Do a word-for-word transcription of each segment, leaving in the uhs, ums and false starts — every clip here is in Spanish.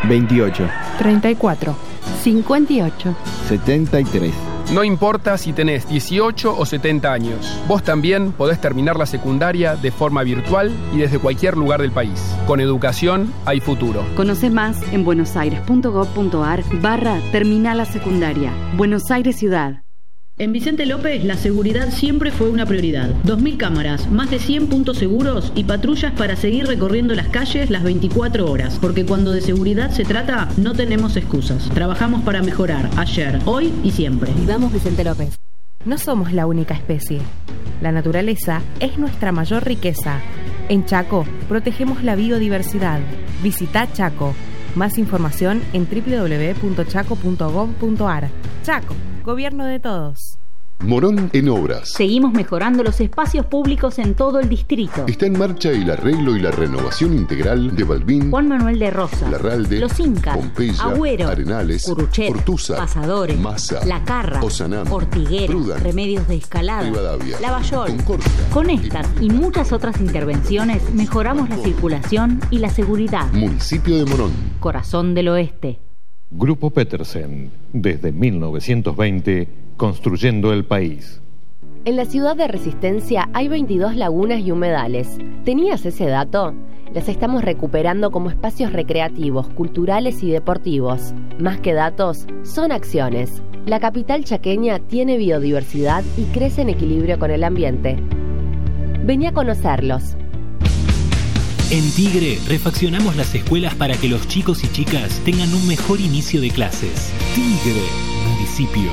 veintiocho, treinta y cuatro, cincuenta y ocho, setenta y tres. No importa si tenés dieciocho o setenta años, vos también podés terminar la secundaria de forma virtual y desde cualquier lugar del país. Con educación hay futuro. Conoce más en buenosaires.gov.ar barra terminal la secundaria. Buenos Aires Ciudad. En Vicente López, la seguridad siempre fue una prioridad. dos mil cámaras, más de cien puntos seguros y patrullas para seguir recorriendo las calles las veinticuatro horas. Porque cuando de seguridad se trata, no tenemos excusas. Trabajamos para mejorar, ayer, hoy y siempre. Vivamos Vicente López. No somos la única especie. La naturaleza es nuestra mayor riqueza. En Chaco, protegemos la biodiversidad. Visita Chaco. Más información en doble u doble u doble u punto chaco punto gov punto ar. Chaco. Gobierno de todos. Morón en obras. Seguimos mejorando los espacios públicos en todo el distrito. Está en marcha el arreglo y la renovación integral de Balbín, Juan Manuel de Rosas, Larralde, Los Incas, Pompeya, Agüero, Arenales, Curuchet, Ortuza, Pasadores, Massa, La Carra, Osanam, Ortigueras, Prudán, Remedios de Escalada, Rivadavia, Lavallol. Concordia. Con estas y muchas otras intervenciones mejoramos la circulación y la seguridad. Municipio de Morón. Corazón del Oeste. Grupo Petersen, desde mil novecientos veinte, construyendo el país. En la ciudad de Resistencia hay veintidós lagunas y humedales. ¿Tenías ese dato? Las estamos recuperando como espacios recreativos, culturales y deportivos. Más que datos, son acciones. La capital chaqueña tiene biodiversidad y crece en equilibrio con el ambiente. Vení a conocerlos. En Tigre, refaccionamos las escuelas para que los chicos y chicas tengan un mejor inicio de clases. Tigre, municipio.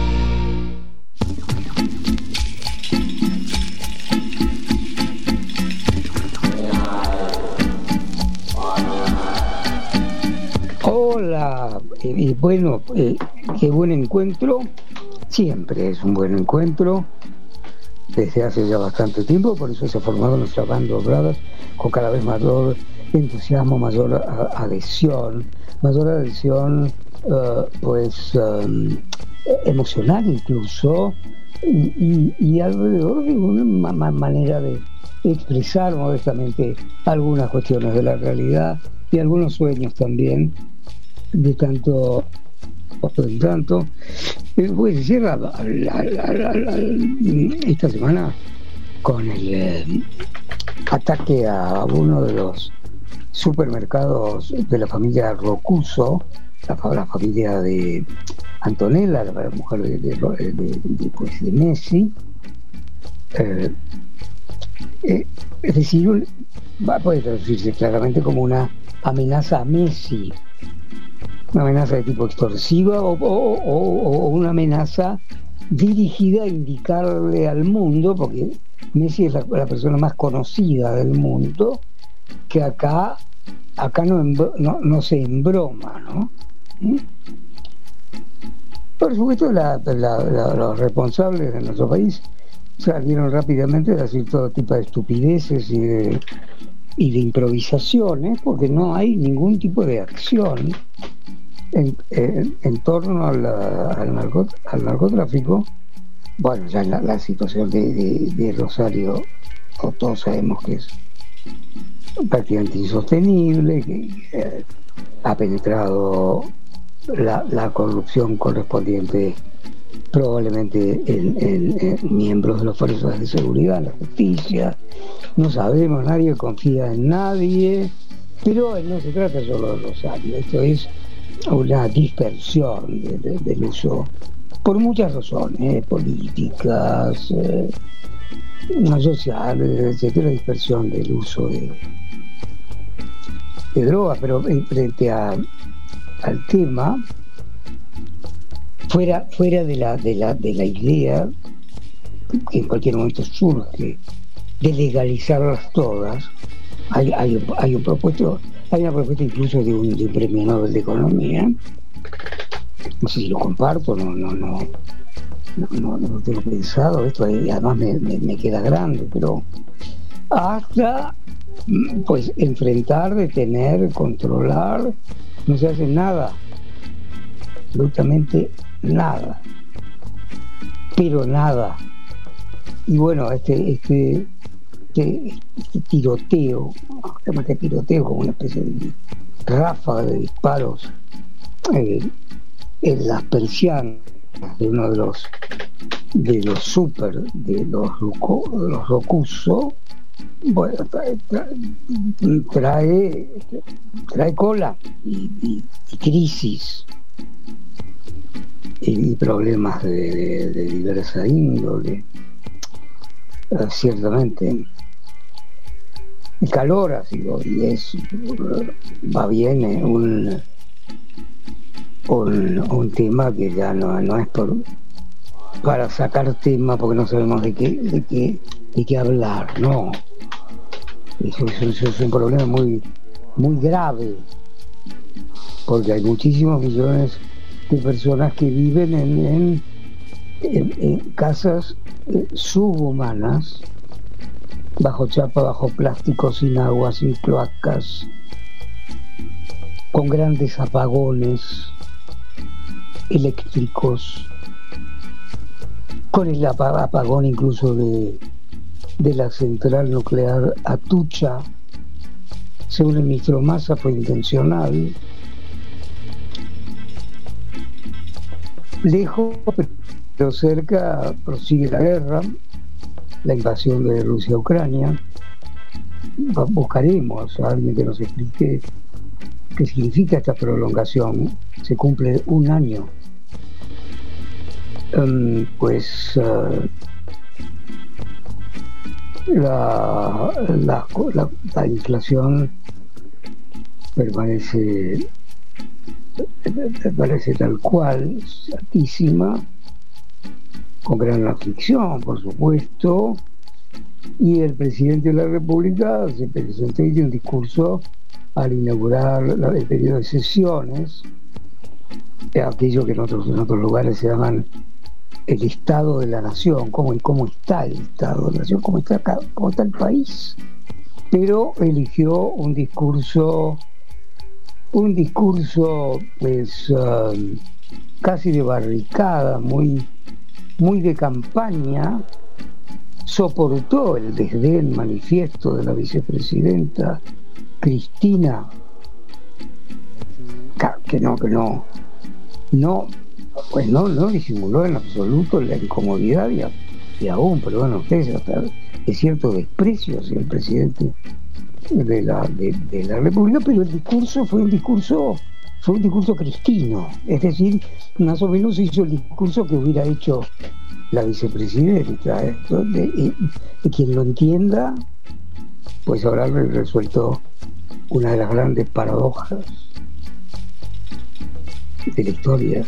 Hola, y, y bueno, eh, qué buen encuentro. Siempre es un buen encuentro. Desde hace ya bastante tiempo, por eso se ha formado nuestra banda Brothers con cada vez mayor entusiasmo, mayor a, adhesión, mayor adhesión uh, pues um, emocional incluso, y, y, y alrededor de una ma- manera de expresar modestamente algunas cuestiones de la realidad y algunos sueños también, de tanto en tanto. Pues se cierra la, la, la, la, esta semana con el eh, ataque a uno de los supermercados de la familia Rocuso, la, la familia de Antonella, la mujer de, de, de, de, de, pues de Messi. Eh, eh, es decir, un, va, puede traducirse claramente como una amenaza a Messi, una amenaza de tipo extorsiva o, o, o, o una amenaza dirigida a indicarle al mundo, porque Messi es la, la persona más conocida del mundo, que acá acá no, no, no se embroma, ¿no? ¿Mm? Por supuesto, la, la, la, los responsables de nuestro país salieron rápidamente a decir todo tipo de estupideces y de, y de improvisaciones, porque no hay ningún tipo de acción en, en, en torno a la, al, narcot, al narcotráfico. Bueno, ya la, la situación de, de, de Rosario, todos sabemos que es prácticamente insostenible, que eh, ha penetrado la, la corrupción correspondiente probablemente en, en, en miembros de las fuerzas de seguridad, la justicia. No sabemos, nadie confía en nadie, pero no se trata solo de Rosario, esto es una dispersión de, de, del uso, por muchas razones, eh, políticas, eh, sociales, etcétera, dispersión del uso de, de drogas, pero frente a, al tema, fuera, fuera de la, de la, de la idea que en cualquier momento surge de legalizarlas todas, hay, hay, hay un propuesto, hay una propuesta incluso de un, de un premio Nobel de Economía. No sé si lo comparto, no, no, no, no, no, no lo tengo pensado, esto además me, me, me queda grande, pero hasta pues enfrentar, detener, controlar, no se hace nada, absolutamente nada, pero nada. Y bueno, este, este, este, este tiroteo, más que tiroteo, como una especie de ráfaga de disparos eh, en las persianas de uno de los de los super de los Roku, de los Rocuso, bueno, trae, trae, trae cola y, y, y crisis y, y problemas de, de, de diversa índole. Uh, ciertamente el calor ha sido y es va bien eh, un, un un tema que ya no, no es por para sacar tema porque no sabemos de qué de qué de qué hablar, no, eso, eso, eso es un problema muy muy grave porque hay muchísimos millones de personas que viven en, en, en, en casas eh, subhumanas, bajo chapa, bajo plástico, sin agua, sin cloacas, con grandes apagones eléctricos, con el apagón incluso de, de la central nuclear Atucha. Según el ministro Massa fue intencional. Lejos, pero cerca, prosigue la guerra, la invasión de Rusia a Ucrania. Buscaremos a alguien que nos explique qué significa esta prolongación. Se cumple un año. Um, pues uh, la, la, la, la inflación permanece permanece tal cual, altísima, con gran aflicción, por supuesto, y el presidente de la República se presentó y dio un discurso al inaugurar el periodo de sesiones, aquello que en otros, en otros lugares se llaman el Estado de la Nación, cómo, cómo está el Estado de la Nación, cómo está, cómo está el país, pero eligió un discurso un discurso pues uh, casi de barricada, muy muy de campaña. Soportó el desdén manifiesto de la vicepresidenta Cristina, que no, que no, no, pues no, no disimuló en absoluto la incomodidad y, a, y aún, pero bueno, ustedes hasta es cierto desprecio hacia el presidente de la, de, de la República, pero el discurso fue un discurso fue un discurso cristino, es decir, más o menos hizo el discurso que hubiera hecho la vicepresidenta. Entonces, y, y quien lo entienda, pues habrá resuelto una de las grandes paradojas de la historia.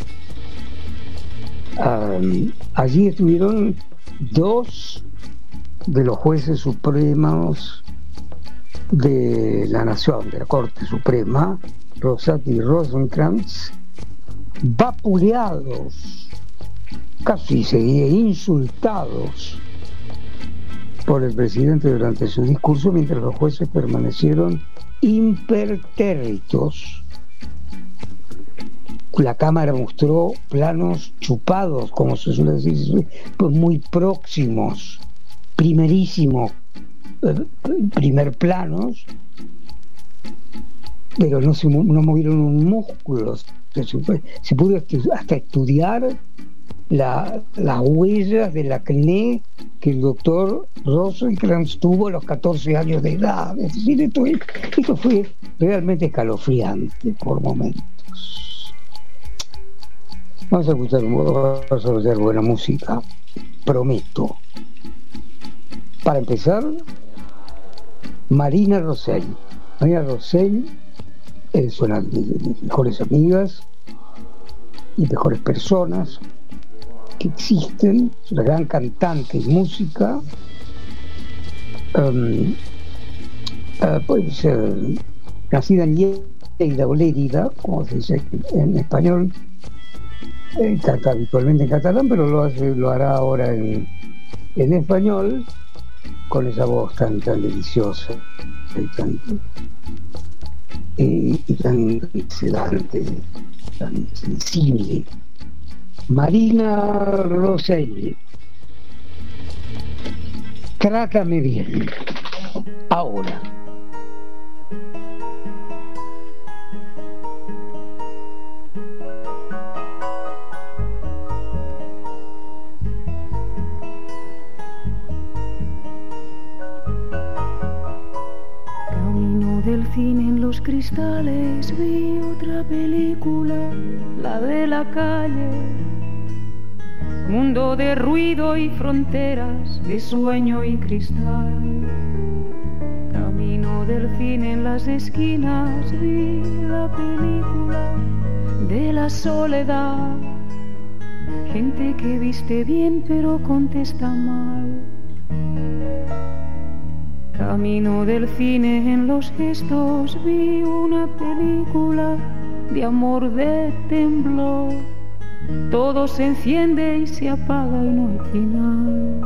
Um, allí estuvieron dos de los jueces supremos de la Nación, de la Corte Suprema, Rosati y Rosenkrantz, vapuleados, casi se diría insultados por el presidente durante su discurso, mientras los jueces permanecieron impertérritos. La Cámara mostró planos chupados, como se suele decir, pues muy próximos, primerísimos, primer planos, pero no se no movieron un músculo. Se, se pudo estu- hasta estudiar la, las huellas del acné que el doctor Rosenkrantz tuvo a los catorce años de edad. Es decir, esto, esto fue realmente escalofriante por momentos. Vamos a escuchar, vamos a escuchar buena música, prometo. Para empezar, Marina Rosell. Marina Rosell es una de mis mejores amigas y mejores personas que existen, es una gran cantante y música. Um, uh, pues uh, nacida en Lleida o Lérida, como se dice en español, eh, canta habitualmente en catalán, pero lo hace, lo hará ahora en, en español, con esa voz tan tan deliciosa y tan y, y tan sedante, tan sensible. Marina Rosell, Trátame bien. Ahora. otra película, la de la calle. Mundo de ruido y fronteras, de sueño y cristal. Camino del cine en las esquinas, vi la película de la soledad. Gente que viste bien pero contesta mal. Camino del cine en los gestos, vi una película de amor, de temblor. Todo se enciende y se apaga y no hay final.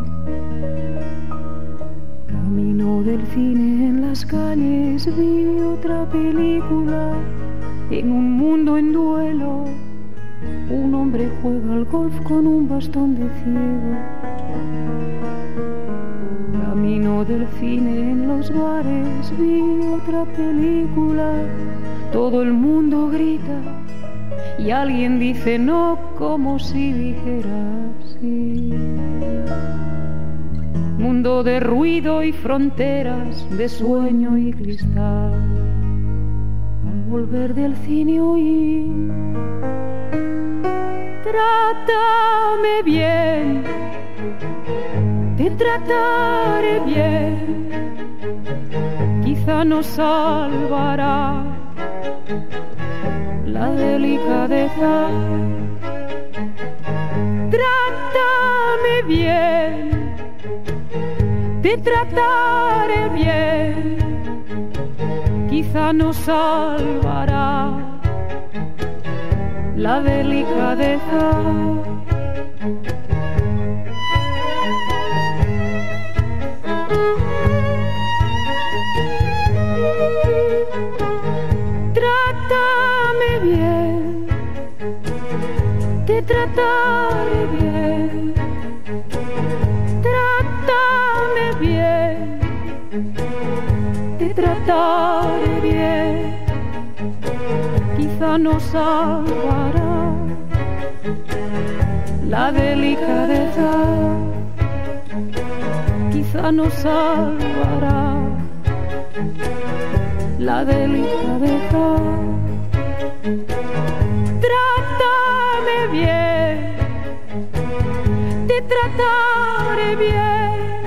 Camino del cine en las calles, vi otra película en un mundo en duelo. Un hombre juega al golf con un bastón de ciego. Camino del cine en los bares, vi otra película. Todo el mundo grita y alguien dice no, como si dijera sí. Mundo de ruido y fronteras, de sueño y cristal. Al volver del cine oí: trátame bien, te trataré bien, quizá nos salvará la delicadeza. Trátame bien, te trataré bien, quizá nos salvará la delicadeza. Trátame bien, te trataré bien. Trátame bien, te trataré bien, quizá nos salvará la delicadeza. Quizá nos salvará la delicadeza. Trátame bien, te trataré bien.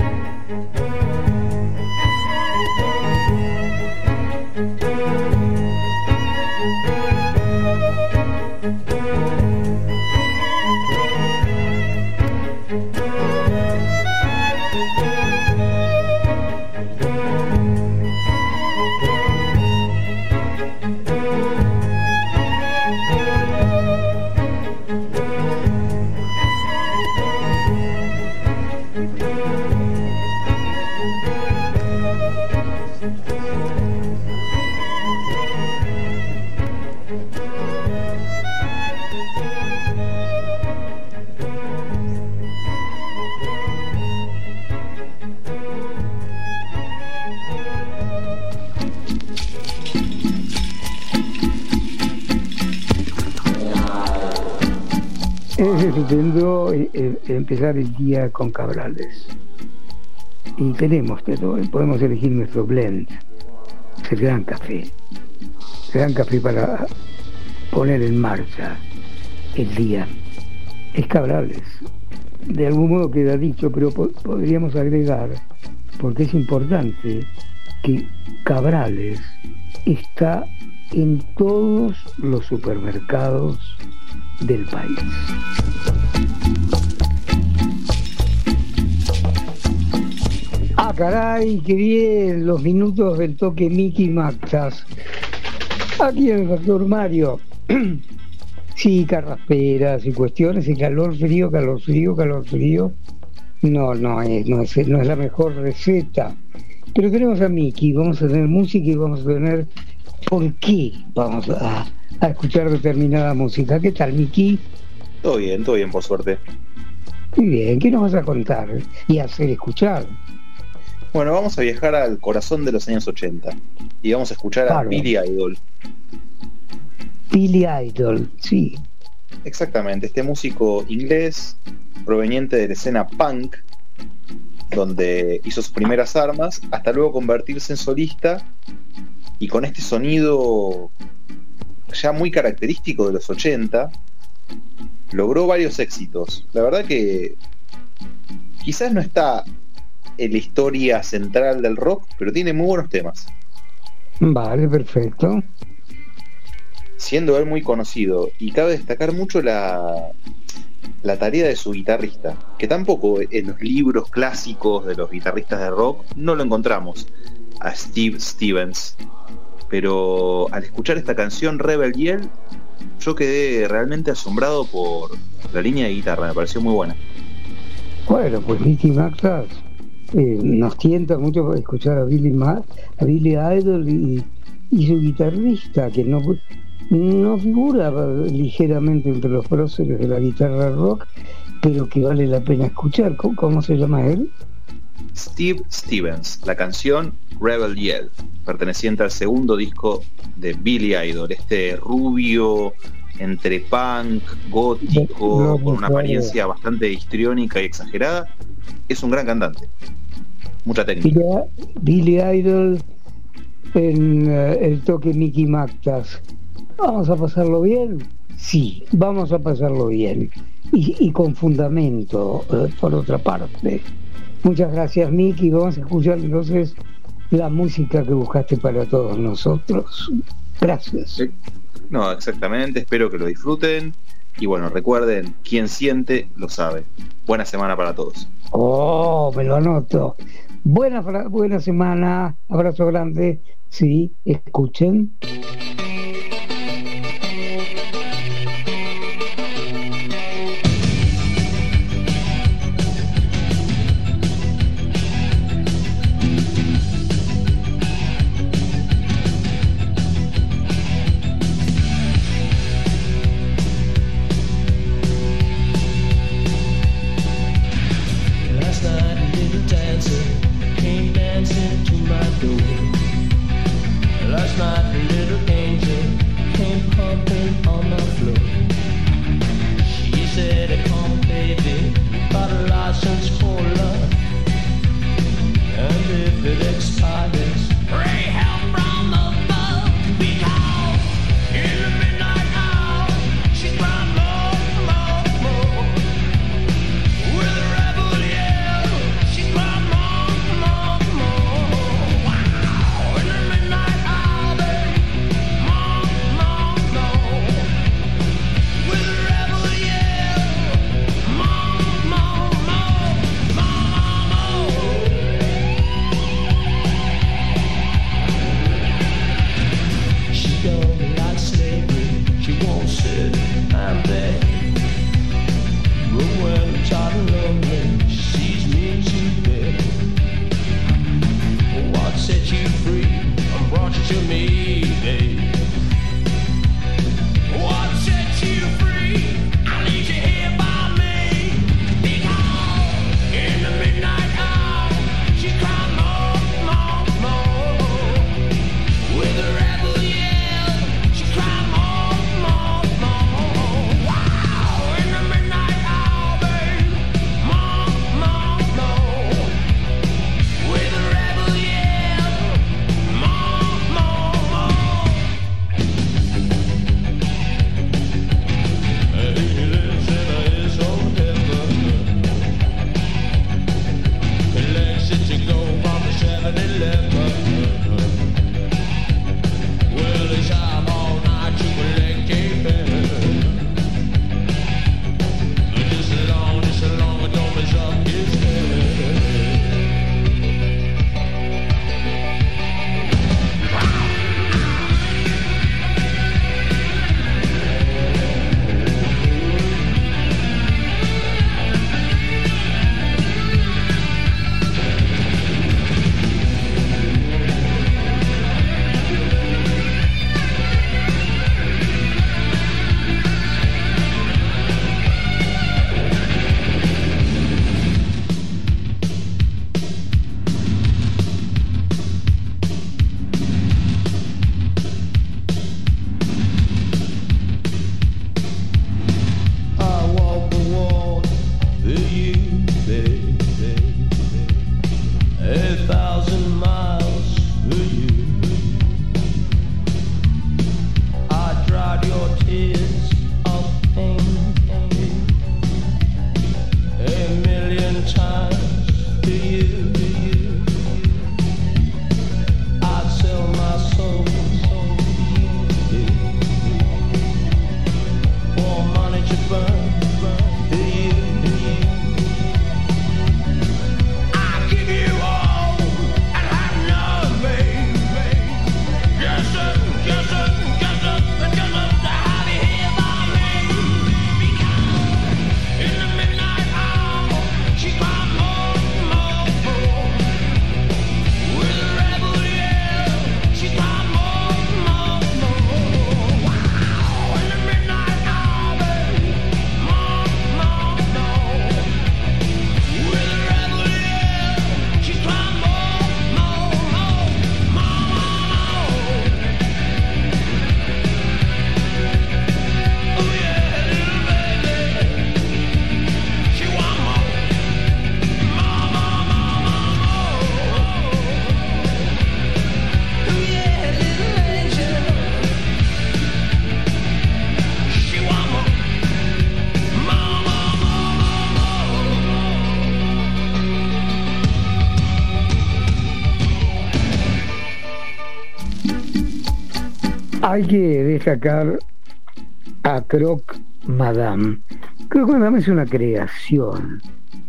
Es estupendo empezar el día con Cabrales. Y tenemos todo, podemos elegir nuestro blend, el gran café. El gran café para poner en marcha el día. Es Cabrales. De algún modo queda dicho, pero po- podríamos agregar, porque es importante, que Cabrales está en todos los supermercados del país. Ah, caray, qué bien, los minutos del toque Mickey Maxas. Aquí en el factor Mario. Sí, carrasperas y cuestiones, y calor frío, calor frío, calor frío. No, no es, no es, no es la mejor receta. Pero tenemos a Mickey, vamos a tener música y vamos a tener por qué vamos a, a escuchar determinada música. ¿Qué tal, Mickey? Todo bien, todo bien, por suerte. Muy bien, ¿qué nos vas a contar y hacer escuchar? Bueno, vamos a viajar al corazón de los años ochenta y vamos a escuchar a Claro. Billy Idol. Billy Idol, sí. Exactamente, este músico inglés proveniente de la escena punk, donde hizo sus primeras armas, hasta luego convertirse en solista y con este sonido ya muy característico de los ochenta, logró varios éxitos. La verdad que quizás no está en la historia central del rock, pero tiene muy buenos temas. Vale, perfecto. Siendo él muy conocido, y cabe destacar mucho la, la tarea de su guitarrista, que tampoco en los libros clásicos de los guitarristas de rock no lo encontramos, a Steve Stevens. Pero al escuchar esta canción Rebel Yell, yo quedé realmente asombrado por la línea de guitarra, me pareció muy buena. Bueno, pues Mickey Mactas eh, nos tienta mucho escuchar a Billy, Ma- a Billy Idol y, y su guitarrista, que no, no figura ligeramente entre los próceres de la guitarra rock, pero que vale la pena escuchar. ¿Cómo, cómo se llama él? Steve Stevens, la canción Rebel Yell, perteneciente al segundo disco de Billy Idol, este rubio entre punk, gótico, no, no, con una apariencia bastante histriónica y exagerada. Es un gran cantante, mucha técnica. Billy Idol en uh, el toque Mickey Mactas. ¿Vamos a pasarlo bien? Sí, vamos a pasarlo bien y, y con fundamento, uh, por otra parte. Muchas gracias, Miki. Vamos a escuchar entonces la música que buscaste para todos nosotros. Gracias. Sí. No, exactamente. Espero que lo disfruten. Y bueno, recuerden, quien siente, lo sabe. Buena semana para todos. Oh, me lo anoto. Buena, buena semana. Abrazo grande. Sí, escuchen. Hay que destacar a Croque Madame. Croque Madame es una creación.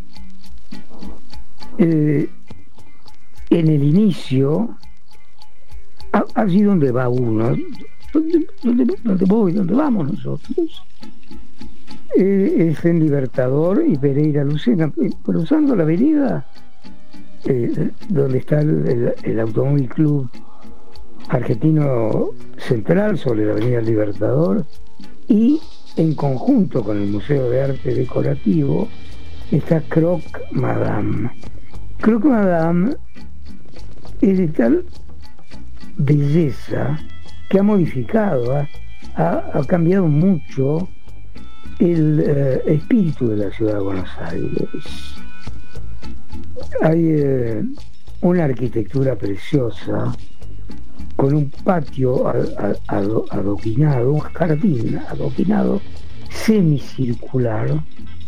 Eh, en el inicio, allí donde va uno, donde, donde, donde voy, donde vamos nosotros, eh, es en Libertador y Pereira Lucena, cruzando la avenida eh, donde está el, el, el Automóvil Club Argentino Central, sobre la avenida Libertador, y en conjunto con el Museo de Arte Decorativo está Croque Madame. Croque Madame es de tal belleza que ha modificado, ha, ha, ha cambiado mucho el eh, espíritu de la ciudad de Buenos Aires. Hay eh, una arquitectura preciosa, con un patio adoquinado, un jardín adoquinado semicircular.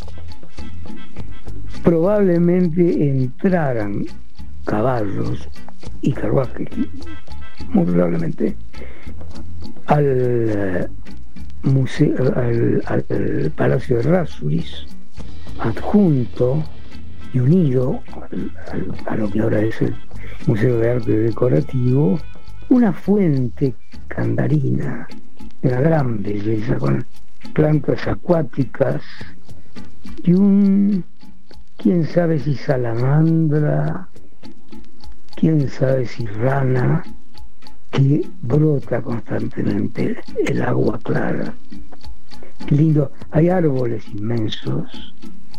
Probablemente entraran caballos y carruajes, muy probablemente, al museo, al, al Palacio de Rássuris, adjunto y unido al, al, a lo que ahora es el Museo de Arte Decorativo, una fuente candarina de una gran belleza, con plantas acuáticas y un, quién sabe si salamandra, quién sabe si rana, que brota constantemente el agua clara. Qué lindo, hay árboles inmensos.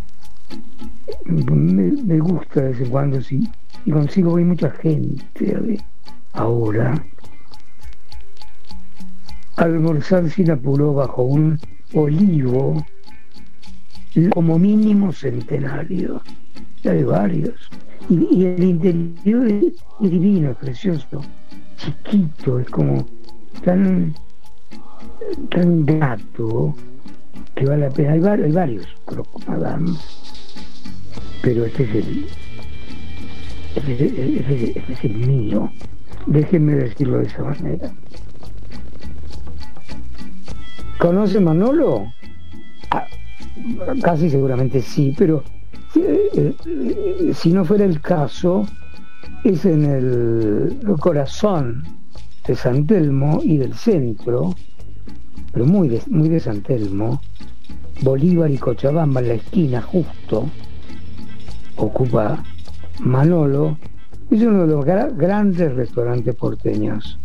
Me, me gusta de vez en cuando, si, y consigo ver mucha gente ¿ve? Ahora almorzar sin apuro bajo un olivo como mínimo centenario. Ya hay varios. Y, y el interior es, es divino, es precioso, chiquito, es como tan tan gato que vale la pena. Hay, var, hay varios Croque Madame, pero este es el este, este, este, este es el mío. Déjenme decirlo de esa manera. ¿Conoce Manolo? Ah, casi seguramente sí, pero eh, eh, si no fuera el caso, es en el corazón de San Telmo y del centro, pero muy de, muy de San Telmo, Bolívar y Cochabamba, en la esquina justo, ocupa Manolo. Es uno de los gra- grandes restaurantes porteños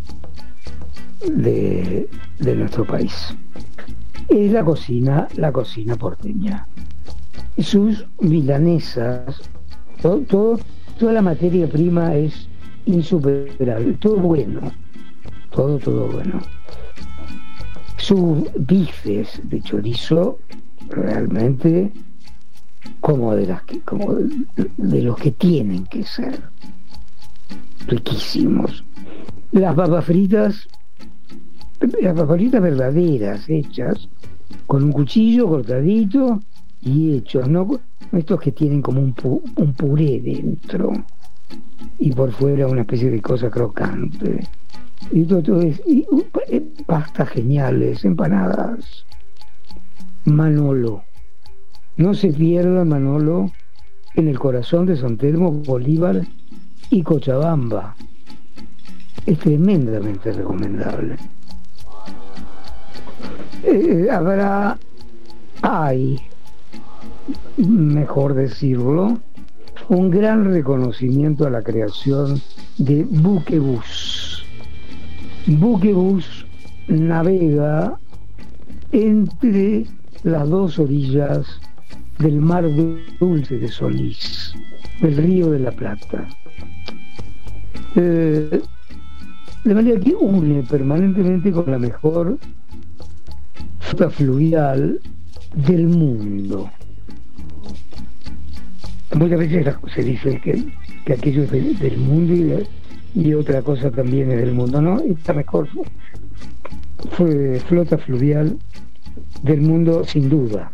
de, de nuestro país. Es la cocina, la cocina porteña. Sus milanesas, todo, todo, toda la materia prima es insuperable, todo bueno, todo, todo bueno. Sus bifes de chorizo realmente como de las que, como de, de los que tienen que ser. Riquísimos. Las papas fritas, las papas fritas verdaderas, hechas con un cuchillo cortadito y hechos, no estos que tienen como un, pu, un puré dentro y por fuera una especie de cosa crocante. Y todo, todo es y, uh, pastas geniales, empanadas. Manolo, no se pierda Manolo, en el corazón de San Telmo, Bolívar y Cochabamba. Es tremendamente recomendable. Eh, habrá, hay, mejor decirlo, un gran reconocimiento a la creación de Buquebus. Buquebus navega entre las dos orillas del mar dulce de Solís, del río de la Plata. Eh, de manera que une permanentemente con la mejor flota fluvial del mundo. Muchas veces se dice que, que aquello es del, del mundo y, y otra cosa también es del mundo, ¿no? Esta mejor fue flota fluvial del mundo, sin duda.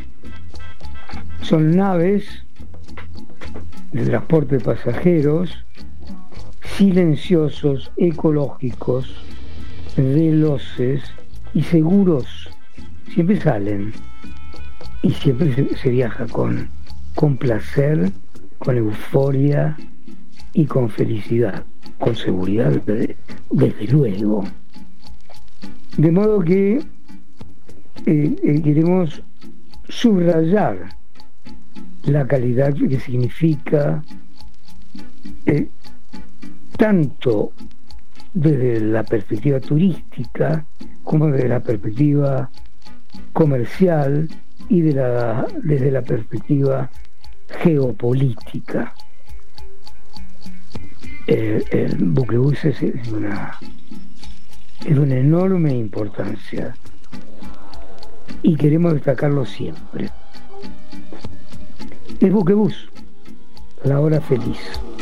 Son naves de transporte de pasajeros, silenciosos, ecológicos, veloces y seguros siempre salen, y siempre se, se viaja con, con placer, con euforia y con felicidad, con seguridad, desde, desde luego. De modo que eh, eh, queremos subrayar la calidad que significa eh, tanto desde la perspectiva turística como desde la perspectiva comercial y de la, desde la perspectiva geopolítica. El, el buquebús es una, es una enorme importancia y queremos destacarlo siempre. El buquebús, la hora feliz.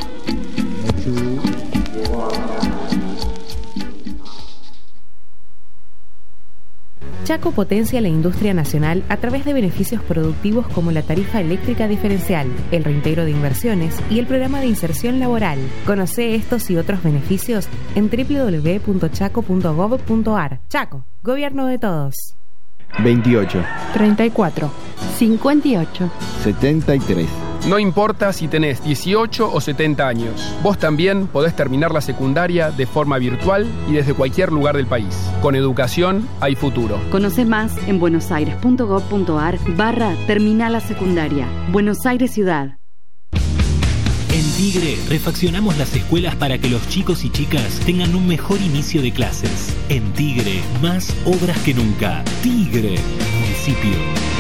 Chaco potencia la industria nacional a través de beneficios productivos como la tarifa eléctrica diferencial, el reintegro de inversiones y el programa de inserción laboral. Conoce estos y otros beneficios en doble u doble u doble u punto chaco punto gob punto ar. Chaco, gobierno de todos. veintiocho, treinta y cuatro, cincuenta y ocho, setenta y tres. No importa si tenés dieciocho o setenta años, vos también podés terminar la secundaria de forma virtual y desde cualquier lugar del país. Con educación hay futuro. Conoce más en buenosaires punto gob punto ar barra terminal la secundaria. Buenos Aires Ciudad. En Tigre, refaccionamos las escuelas para que los chicos y chicas tengan un mejor inicio de clases. En Tigre, más obras que nunca. Tigre, municipio.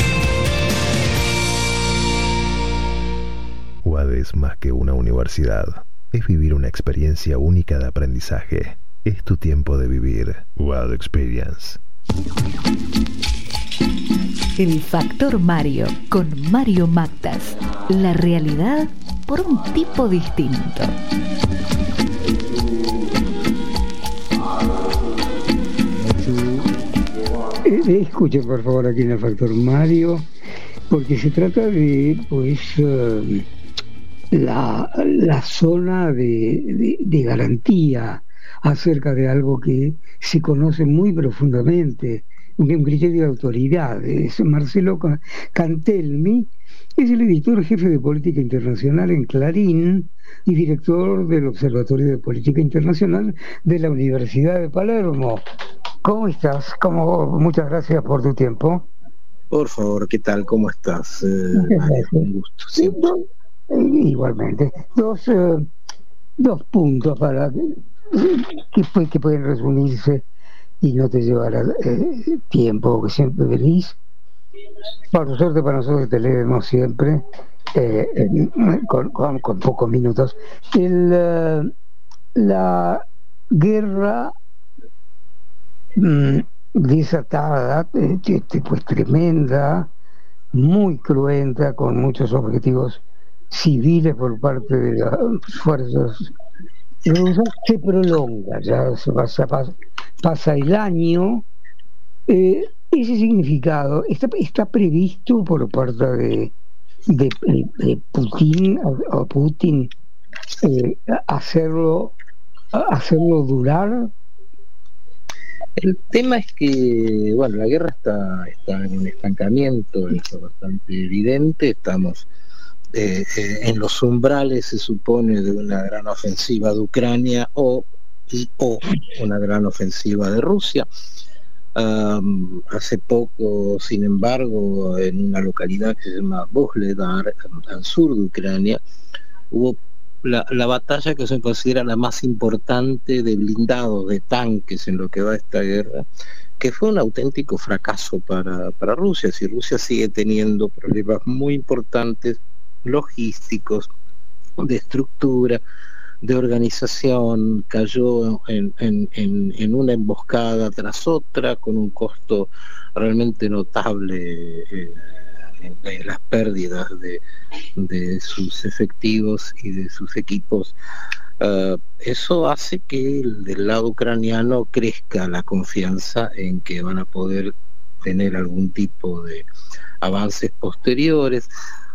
U A D es más que una universidad. Es vivir una experiencia única de aprendizaje. Es tu tiempo de vivir. U A D Experience. El Factor Mario, con Mario Mactas. La realidad por un tipo distinto. Eh, escuchen por favor aquí en el Factor Mario, porque se trata de, pues, uh, la, la zona de, de, de garantía acerca de algo que se conoce muy profundamente, un criterio de autoridad. Es Marcelo Cantelmi, es el editor jefe de política internacional en Clarín y director del Observatorio de Política Internacional de la Universidad de Palermo. ¿Cómo estás? ¿Cómo? Muchas gracias por tu tiempo. Por favor, ¿qué tal? ¿Cómo estás? Eh, vale, un gusto. Sí, do, eh, igualmente. Dos, eh, dos puntos para que, que, que pueden resumirse y no te llevará eh, tiempo, que siempre venís. Por suerte para nosotros te leemos siempre eh, eh, con, con, con pocos minutos. El, uh, la guerra mmm, desatada, eh, pues tremenda, muy cruenta, con muchos objetivos civiles por parte de las fuerzas rusas, se prolonga, ya se pasa, pasa, pasa el año. Eh, ese significado está, está previsto por parte de, de, de Putin o Putin eh, hacerlo hacerlo durar. El tema es que, bueno, la guerra está, está en un estancamiento, eso es bastante evidente. Estamos eh, eh, en los umbrales, se supone, de una gran ofensiva de Ucrania o, y, o una gran ofensiva de Rusia. Um, hace poco, sin embargo, en una localidad que se llama Vuhledar, al sur de Ucrania, hubo La, la batalla que se considera la más importante de blindados, de tanques en lo que va esta guerra, que fue un auténtico fracaso para, para Rusia. Si Rusia sigue teniendo problemas muy importantes logísticos, de estructura, de organización, cayó en, en, en, en una emboscada tras otra, con un costo realmente notable eh, en, en las pérdidas de, de sus efectivos y de sus equipos. Uh, eso hace que el, del lado ucraniano crezca la confianza en que van a poder tener algún tipo de avances posteriores.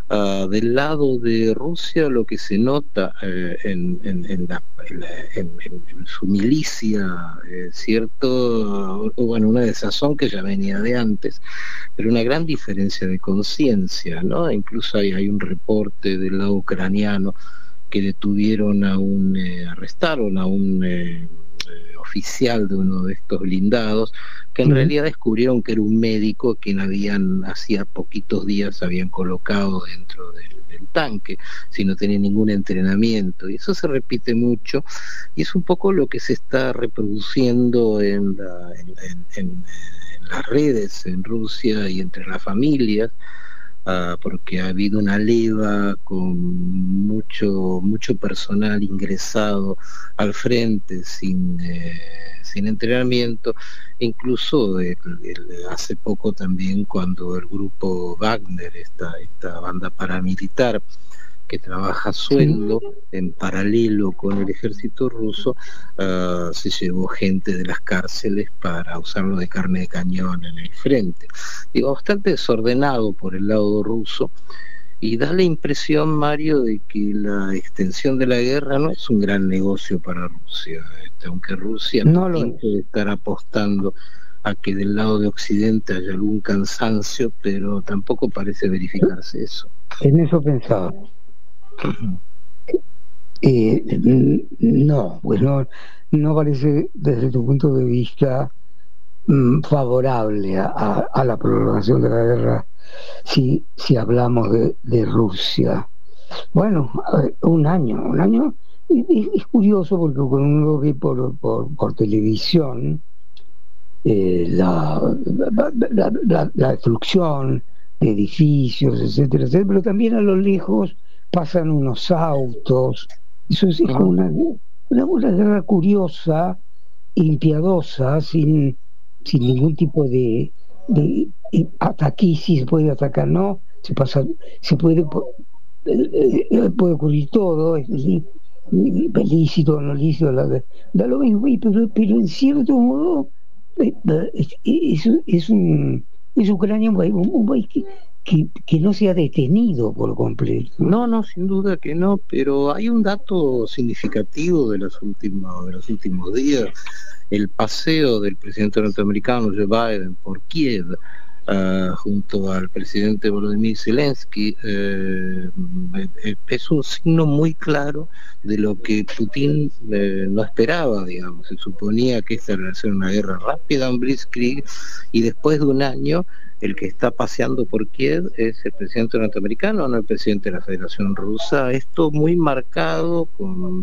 Uh, del lado de Rusia lo que se nota eh, en, en, en, la, en, la, en, en su milicia, eh, cierto, bueno, una desazón que ya venía de antes, pero una gran diferencia de conciencia, ¿no? Incluso hay, hay un reporte del lado ucraniano que detuvieron a un, eh, arrestaron a un eh, oficial de uno de estos blindados, que en mm. realidad descubrieron que era un médico quien habían, hacía poquitos días habían colocado dentro del, del tanque, si no tenía ningún entrenamiento, y eso se repite mucho, y es un poco lo que se está reproduciendo en, la, en, en, en, en las redes en Rusia y entre las familias, Uh, porque ha habido una leva con mucho mucho personal ingresado al frente sin eh, sin entrenamiento, incluso el, el, hace poco también cuando el grupo Wagner, esta, esta banda paramilitar que trabaja a sueldo en paralelo con el ejército ruso, uh, se llevó gente de las cárceles para usarlo de carne de cañón en el frente. Digo, bastante desordenado por el lado ruso, y da la impresión, Mario, de que la extensión de la guerra no es un gran negocio para Rusia, este, aunque Rusia no lo puede estar apostando a que del lado de Occidente haya algún cansancio, pero tampoco parece verificarse eso. En eso pensaba. Eh, no, pues no, no parece desde tu punto de vista mm, favorable a, a, a la prolongación de la guerra si, si hablamos de, de Rusia. Bueno, a ver, un año, un año es, es curioso porque cuando uno ve por, por, por televisión eh, la, la, la, la, la destrucción de edificios, etcétera, etcétera, pero también a lo lejos pasan unos autos. Eso es, es como una, una, una guerra curiosa, impiadosa, sin, sin ningún tipo de, de, de ataque. Si se puede atacar, no, se pasa, se puede eh, puede ocurrir todo, es decir, lícito o no lícito, da lo mismo, pero, pero en cierto modo es, es, es un es Ucrania un país, un país que Que, que no se ha detenido por completo. No, no, sin duda que no, pero hay un dato significativo de los últimos, de los últimos días, el paseo del presidente norteamericano Joe Biden por Kiev, uh, junto al presidente Volodymyr Zelensky, eh, es un signo muy claro de lo que Putin eh, no esperaba, digamos. Se suponía que esta iba a ser una guerra rápida, un blitzkrieg, y después de un año el que está paseando por Kiev es el presidente norteamericano, no el presidente de la Federación Rusa. Esto muy marcado, con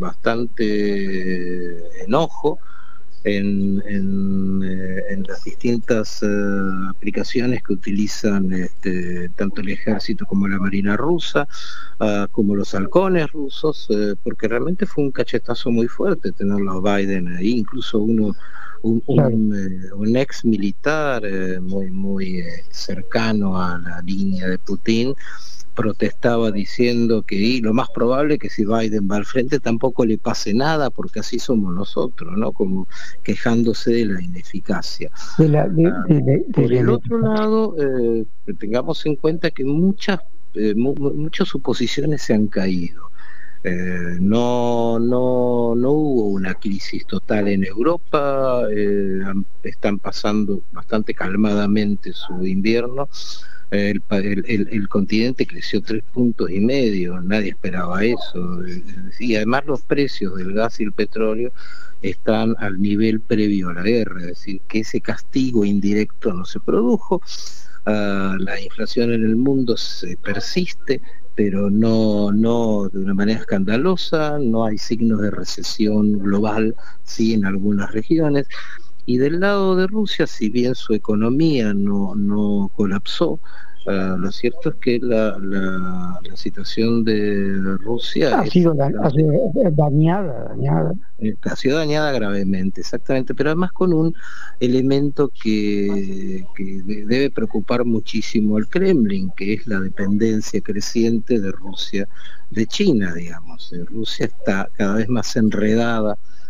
bastante enojo en, en, eh, en las distintas eh, aplicaciones que utilizan este, tanto el ejército como la marina rusa, uh, como los halcones rusos, eh, porque realmente fue un cachetazo muy fuerte tenerlo a Biden ahí, incluso uno Un, un, eh, un ex militar eh, muy muy eh, cercano a la línea de Putin protestaba diciendo que y lo más probable es que si Biden va al frente tampoco le pase nada porque así somos nosotros, ¿no? Como quejándose de la ineficacia. De la, de, de, de, de, por el otro lado, eh, tengamos en cuenta que muchas eh, mu muchas suposiciones se han caído. Eh, no, no, no hubo una crisis total en Europa, eh, están pasando bastante calmadamente su invierno, eh, el, el, el, el continente creció tres puntos y medio, nadie esperaba eso, y además los precios del gas y el petróleo están al nivel previo a la guerra, es decir, que ese castigo indirecto no se produjo. Uh, la inflación en el mundo se persiste, pero no, no de una manera escandalosa, no hay signos de recesión global, sí en algunas regiones, y del lado de Rusia, si bien su economía no, no colapsó, uh, lo cierto es que la, la, la situación de Rusia ha sido, da, ha sido dañada, dañada. Ha sido dañada gravemente, exactamente, pero además con un elemento que, que debe preocupar muchísimo al Kremlin, que es la dependencia creciente de Rusia de China, digamos. Rusia está cada vez más enredada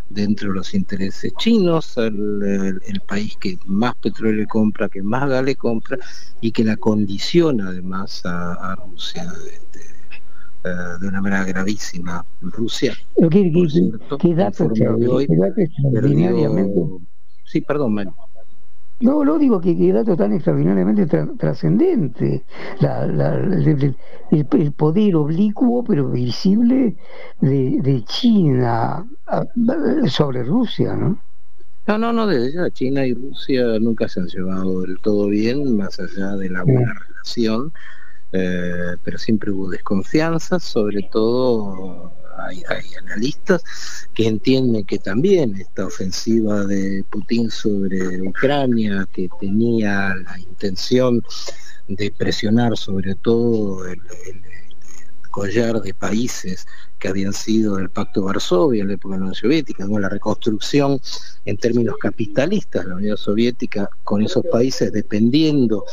dentro de los intereses chinos, el, el, el país que más petróleo le compra, que más gas le compra y que la condiciona además a, a Rusia de, de, uh, de una manera gravísima. Rusia, ¿Qué, qué, por cierto, qué dato de hoy, extraordinariamente? perdió... Sí, perdón, Mario. No, no digo que qué dato tan extraordinariamente tra- trascendente, la, la, el, el, el poder oblicuo pero visible de, de China a, sobre Rusia, ¿no? No, no, no, desde ya China y Rusia nunca se han llevado del todo bien, más allá de la buena sí. relación, eh, pero siempre hubo desconfianza, sobre todo hay, hay analistas que entienden que también esta ofensiva de Putin sobre Ucrania, que tenía la intención de presionar sobre todo el, el, el collar de países que habían sido el Pacto de Varsovia en la época de la Unión Soviética, ¿no? La reconstrucción en términos capitalistas de la Unión Soviética con esos países dependiendo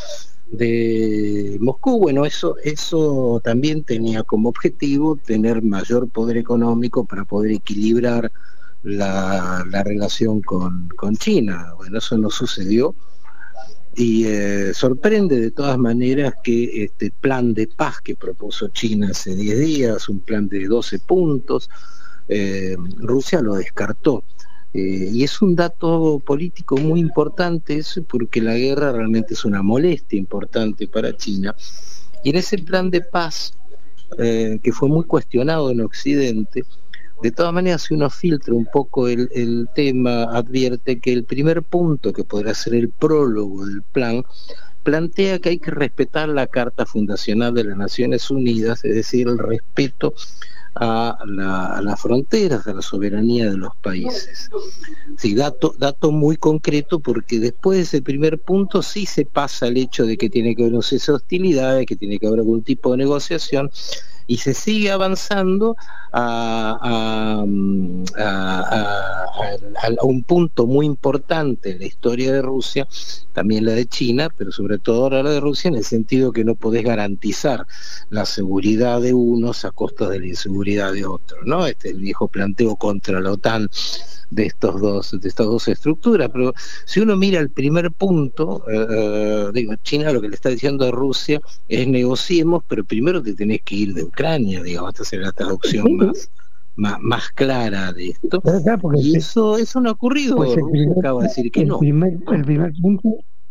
de Moscú. Bueno, eso eso también tenía como objetivo tener mayor poder económico para poder equilibrar la, la relación con, con China. Bueno, eso no sucedió y eh, sorprende de todas maneras que este plan de paz que propuso China hace diez días, un plan de doce puntos, eh, Rusia lo descartó. Eh, y es un dato político muy importante eso, porque la guerra realmente es una molestia importante para China, y en ese plan de paz eh, que fue muy cuestionado en Occidente, de todas maneras, si uno filtra un poco el, el tema, advierte que el primer punto, que podrá ser el prólogo del plan, plantea que hay que respetar la Carta Fundacional de las Naciones Unidas, es decir, el respeto a, la, a las fronteras, a la soberanía de los países. Sí, dato, dato muy concreto, porque después de ese primer punto sí se pasa el hecho de que tiene que haber un cese de hostilidades, que tiene que haber algún tipo de negociación, y se sigue avanzando a, a, a, a, a un punto muy importante en la historia de Rusia, también la de China, pero sobre todo ahora la de Rusia, en el sentido que no podés garantizar la seguridad de unos a costa de la inseguridad de otros, ¿no? Este es el viejo planteo contra la OTAN de estos dos de estas dos estructuras. Pero si uno mira el primer punto, eh, digo, China lo que le está diciendo a Rusia es negociemos, pero primero te tenés que ir de Ucrania, digamos, esta será la traducción más más, más clara de esto, y eso eso no ha ocurrido. Pues Rusia primer, acaba de decir que el no primer, el primer punto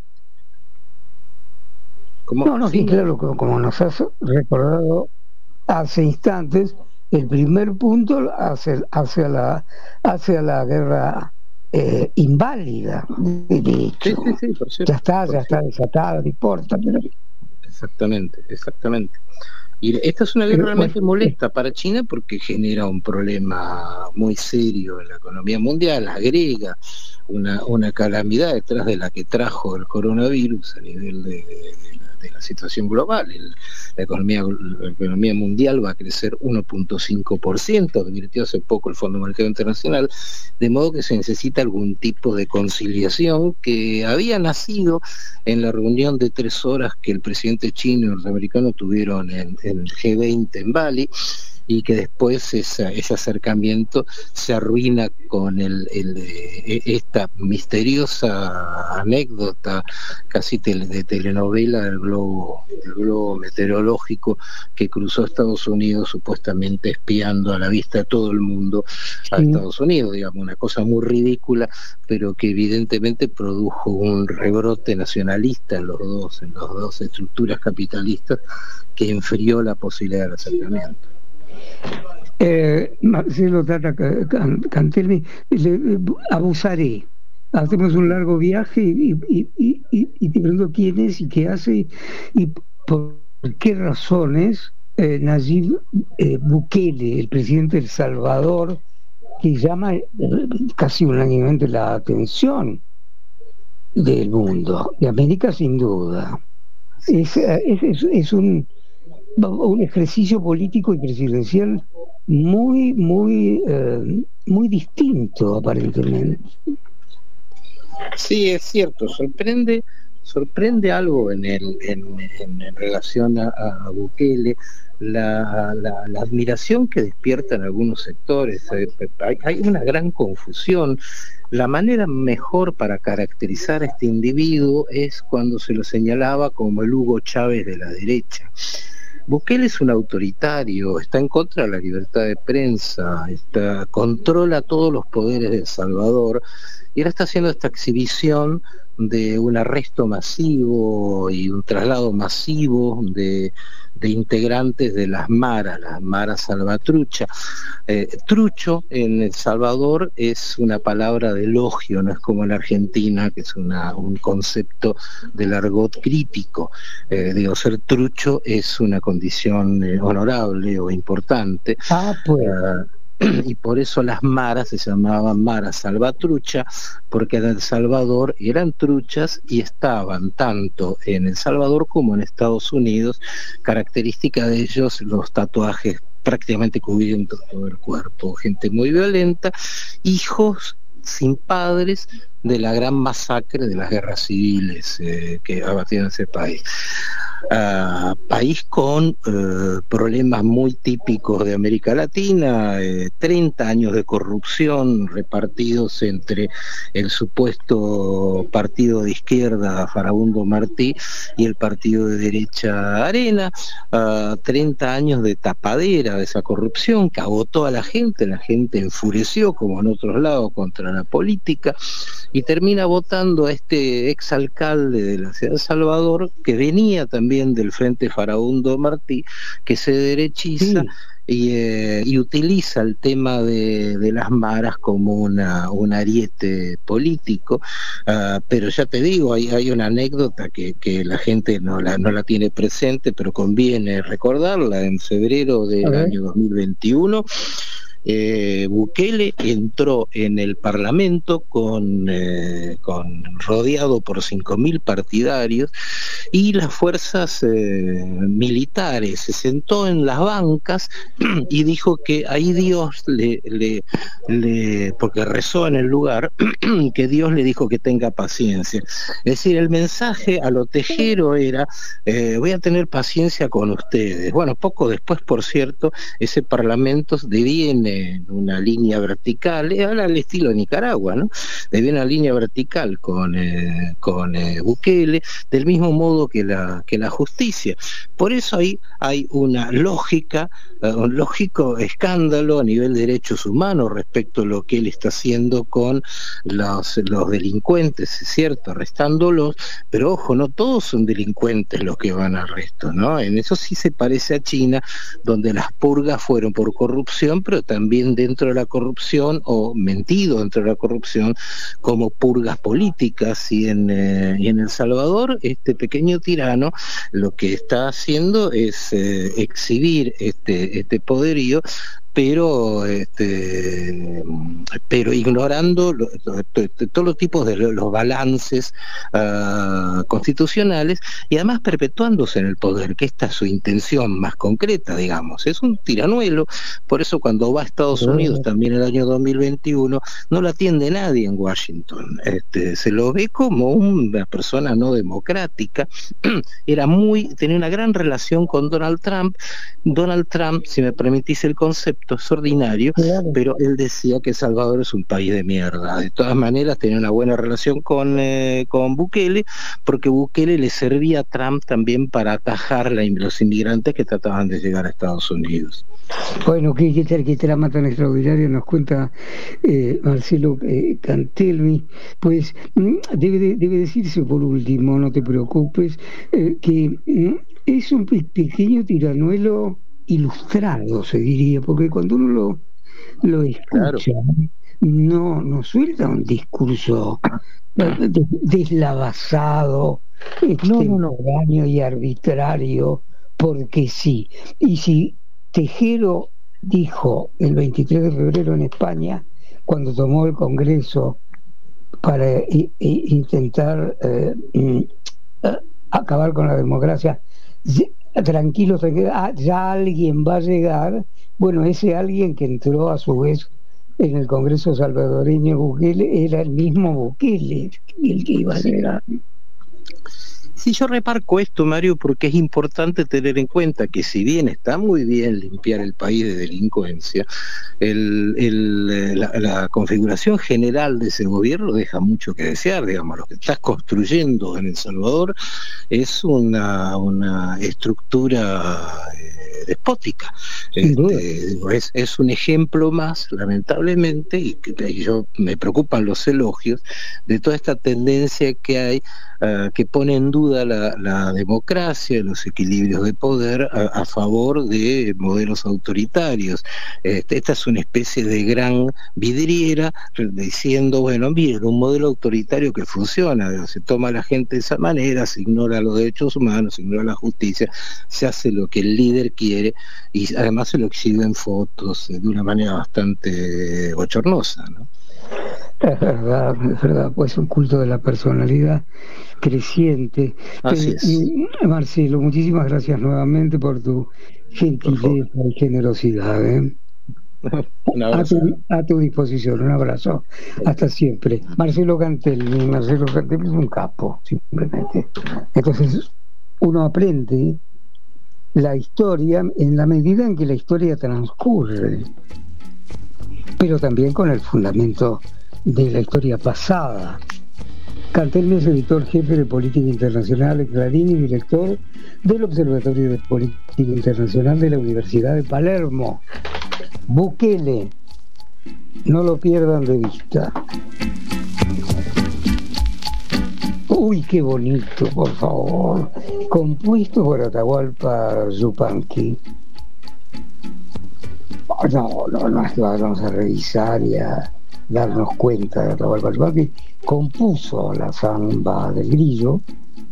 ¿Cómo? no, no, sí, claro, como nos has recordado hace instantes, el primer punto hacia, hacia la hacia la guerra eh, inválida, de hecho. Sí, sí, sí, por cierto, ya está, por ya está desatada, no importa. Pero... Exactamente, exactamente. Y esta es una guerra pero, realmente bueno, molesta para China, porque genera un problema muy serio en la economía mundial, agrega una, una calamidad detrás de la que trajo el coronavirus a nivel de, de, de, la, de la situación global. El, la, economía, la economía mundial va a crecer uno punto cinco por ciento, advirtió hace poco el Fondo Monetario Internacional, de modo que se necesita algún tipo de conciliación que había nacido en la reunión de tres horas que el presidente chino y el norteamericano tuvieron en, en el G veinte en Bali, y que después esa, ese acercamiento se arruina con el, el, esta misteriosa anécdota casi tele, de telenovela del globo, del globo meteorológico que cruzó Estados Unidos, supuestamente espiando a la vista de todo el mundo a sí. Estados Unidos, digamos, una cosa muy ridícula, pero que evidentemente produjo un rebrote nacionalista en los dos, en las dos estructuras capitalistas, que enfrió la posibilidad del acercamiento. Eh, Marcelo Tata Cantelmi, le, abusaré. Hacemos un largo viaje y, y, y, y, y te pregunto quién es y qué hace y por qué razones eh, Nayib eh, Bukele, el presidente de El Salvador, que llama eh, casi unánimemente la atención del mundo, de América sin duda. Es, es, es, es un un ejercicio político y presidencial muy muy eh, muy distinto aparentemente. Sí, es cierto, sorprende sorprende algo en, el, en, en, en relación a, a Bukele, la, la, la admiración que despiertan algunos sectores. Hay, hay una gran confusión. La manera mejor para caracterizar a este individuo es cuando se lo señalaba como el Hugo Chávez de la derecha. Bukele es un autoritario, está en contra de la libertad de prensa, está, controla todos los poderes de El Salvador, y ahora está haciendo esta exhibición de un arresto masivo y un traslado masivo de, de integrantes de las maras, las maras salvatrucha. Eh, trucho en El Salvador es una palabra de elogio, no es como en Argentina, que es una, un concepto del argot crítico. Eh, digo, ser trucho es una condición eh, honorable o importante. Ah, pues. Uh, y por eso las maras se llamaban maras salvatrucha, porque en El Salvador eran truchas y estaban tanto en El Salvador como en Estados Unidos. Característica de ellos los tatuajes prácticamente cubriendo todo el cuerpo, gente muy violenta, hijos sin padres de la gran masacre de las guerras civiles eh, que abatieron ese país. Uh, país con uh, problemas muy típicos de América Latina, eh, treinta años de corrupción repartidos entre el supuesto partido de izquierda Farabundo Martí y el partido de derecha Arena, uh, treinta años de tapadera de esa corrupción que agotó a la gente, la gente enfureció como en otros lados contra la política, y termina votando a este exalcalde de la ciudad de Salvador, que venía también del Frente Farabundo Martí, que se derechiza, sí. y, eh, y utiliza el tema de, de las maras como una, un ariete político. Uh, pero ya te digo, hay, hay una anécdota que, que la gente no la, no la tiene presente, pero conviene recordarla. En febrero del año dos mil veintiuno, Eh, Bukele entró en el Parlamento con, eh, con rodeado por cinco mil partidarios y las fuerzas eh, militares. Se sentó en las bancas y dijo que ahí Dios le, le, le porque rezó en el lugar, que Dios le dijo que tenga paciencia. Es decir, el mensaje a lo Tejero era eh, voy a tener paciencia con ustedes. Bueno, poco después, por cierto, ese Parlamento deviene en una línea vertical, eh, al estilo de Nicaragua, ¿no? Deviene una línea vertical con, eh, con eh, Bukele, del mismo modo que la, que la justicia. Por eso ahí hay una lógica, uh, un lógico escándalo a nivel de derechos humanos respecto a lo que él está haciendo con los, los delincuentes, es cierto, arrestándolos, pero ojo, no todos son delincuentes los que van a arresto, ¿no? En eso sí se parece a China, donde las purgas fueron por corrupción, pero también dentro de la corrupción, o mentido dentro de la corrupción, como purgas políticas. Y en, eh, y en El Salvador, este pequeño tirano lo que está haciendo es eh, exhibir este, este poderío, pero este pero ignorando lo, to, to, to, todos los tipos de los balances uh, constitucionales, y además perpetuándose en el poder, que esta es su intención más concreta, digamos. Es un tiranuelo. Por eso cuando va a Estados Unidos también el año dos mil veintiuno no lo atiende nadie en Washington, este, se lo ve como una persona no democrática. Era muy, tenía una gran relación con Donald Trump. Donald Trump, si me permitís el concepto, es ordinario, claro, pero él decía que El Salvador es un país de mierda. De todas maneras tenía una buena relación con, eh, con Bukele, porque Bukele le servía a Trump también para atajar a los inmigrantes que trataban de llegar a Estados Unidos. Bueno, qué, qué, qué trama tan extraordinaria nos cuenta eh, Marcelo eh, Cantelmi. Pues debe, debe decirse por último, no te preocupes, eh, que eh, es un pequeño tiranuelo ilustrado, se diría, porque cuando uno lo, lo escucha, claro, no, no suelta un discurso deslavazado, extemporáneo no, no, no. y arbitrario, porque sí. Y si Tejero dijo el veintitrés de febrero en España, cuando tomó el Congreso para i, i, intentar eh, mm, acabar con la democracia, tranquilo, ah, ya alguien va a llegar. Bueno, ese alguien que entró a su vez en el Congreso salvadoreño, Bukele, era el mismo Bukele el que iba a llegar. Sí, yo remarco esto, Mario, porque es importante tener en cuenta que si bien está muy bien limpiar el país de delincuencia, el, el, la, la configuración general de ese gobierno deja mucho que desear. Digamos, lo que estás construyendo en El Salvador es una, una estructura eh, despótica. Este, es, es un ejemplo más, lamentablemente, y, que, y yo me preocupan los elogios de toda esta tendencia que hay, uh, que pone en duda la, la democracia, los equilibrios de poder a, a favor de modelos autoritarios. Este, esta es una especie de gran vidriera diciendo, bueno, miren, un modelo autoritario que funciona, se toma a la gente de esa manera, se ignora los derechos humanos, se ignora la justicia, se hace lo que el líder quiere y además se lo exhibe en fotos de una manera bastante bochornosa, ¿no? Es verdad, es verdad, pues un culto de la personalidad creciente. Así es. Eh, Marcelo, muchísimas gracias nuevamente por tu gentileza y generosidad. ¿eh? Un abrazo. A tu, a tu disposición, un abrazo. Hasta siempre. Marcelo Cantelli, Marcelo Cantelli es un capo, simplemente. Entonces, uno aprende la historia en la medida en que la historia transcurre, pero también con el fundamento de la historia pasada. Cantelli es editor jefe de Política Internacional de Clarín y director del Observatorio de Política Internacional de la Universidad de Palermo. Bukele, no lo pierdan de vista. Uy, qué bonito, por favor. Compuesto por Atahualpa Yupanqui. No, no, no es que vamos a revisar y a darnos cuenta de Atahualpa Yupanqui. Compuso la samba del grillo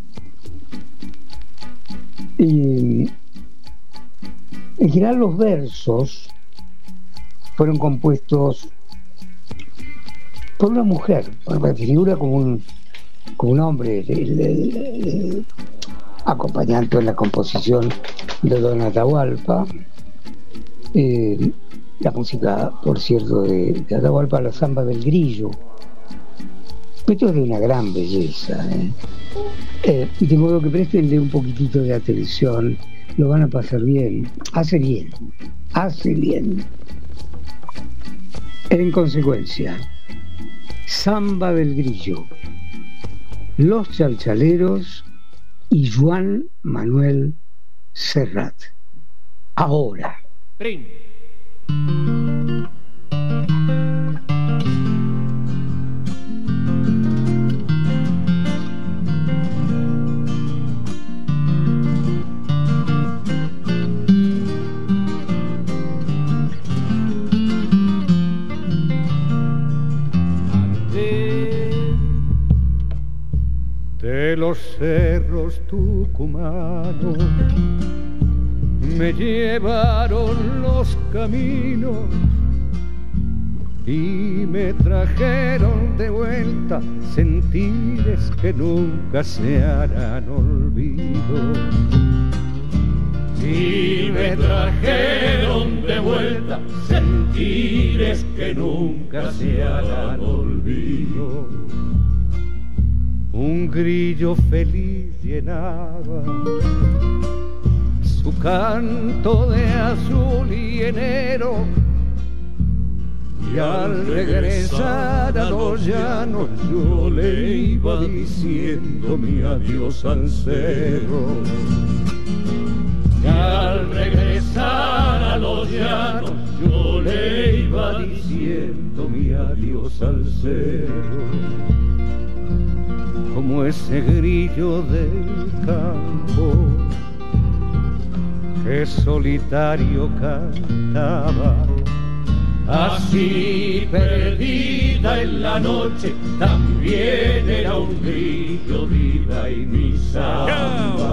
y en general los versos fueron compuestos por una mujer, porque figura como un como un hombre el, el, el, el, acompañante en la composición de Don Atahualpa. Eh, la música, por cierto, de, de Atahualpa, la samba del grillo. Esto es de una gran belleza, ¿eh? Eh, y de modo que prestenle un poquitito de atención, lo van a pasar bien. Hace bien, hace bien. En consecuencia, samba del grillo, Los Chalchaleros y Juan Manuel Serrat. Ahora. Prin. De los cerros tucumanos me llevaron los caminos y me trajeron de vuelta sentires que nunca se harán olvido. Y me trajeron de vuelta sentires que nunca se harán olvido. Un grillo feliz llenaba su canto de azul y enero, y al regresar a los llanos yo le iba diciendo mi adiós al cerro. Y al regresar a los llanos yo le iba diciendo mi adiós al cerro. Como ese grillo del campo que solitario cantaba, así perdida en la noche también era un grillo vida y mi samba.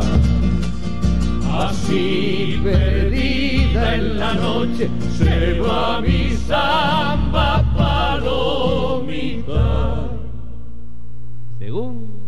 Así perdida en la noche se va mi samba palomita. Según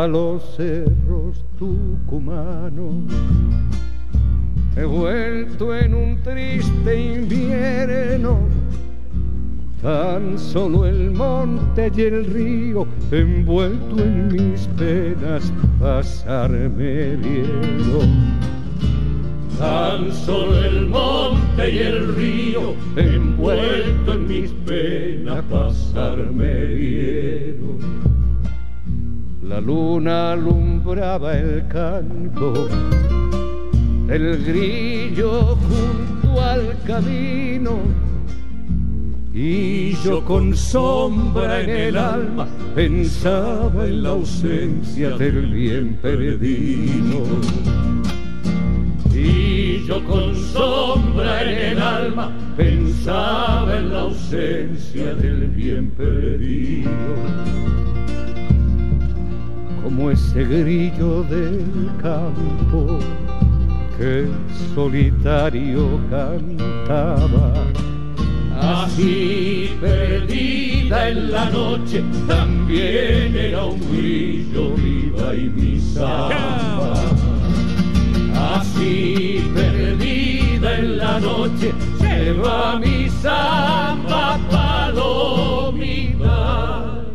a los cerros tucumanos. He vuelto en un triste invierno, tan solo el monte y el río, envuelto en mis penas, pasarme vieron. Tan solo el monte y el río, envuelto en mis penas, pasarme vieron. La luna alumbraba el canto del grillo junto al camino, y yo con sombra en el alma pensaba en la ausencia del bien perdido. Y yo con sombra en el alma pensaba en la ausencia del bien perdido. Como ese grillo del campo que solitario cantaba, así perdida en la noche también era un grillo viva y mi samba. Así perdida en la noche se va mi samba palomita.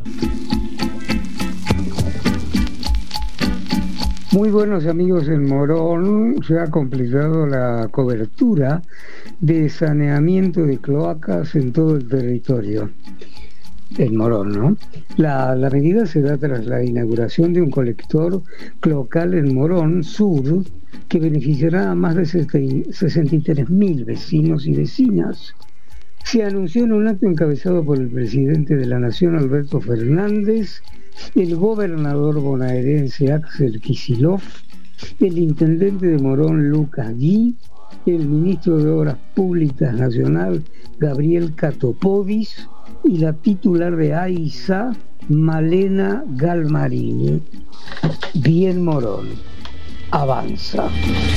Muy buenos amigos, en Morón se ha completado la cobertura de saneamiento de cloacas en todo el territorio. En Morón, ¿no? La, la medida se da tras la inauguración de un colector cloacal en Morón Sur que beneficiará a más de sesenta y tres mil vecinos y vecinas. Se anunció en un acto encabezado por el presidente de la Nación, Alberto Fernández, el gobernador bonaerense Axel Kicillof, el intendente de Morón Lucas Gui, el ministro de Obras Públicas Nacional Gabriel Catopodis y la titular de AISA, Malena Galmarini. Bien Morón, avanza.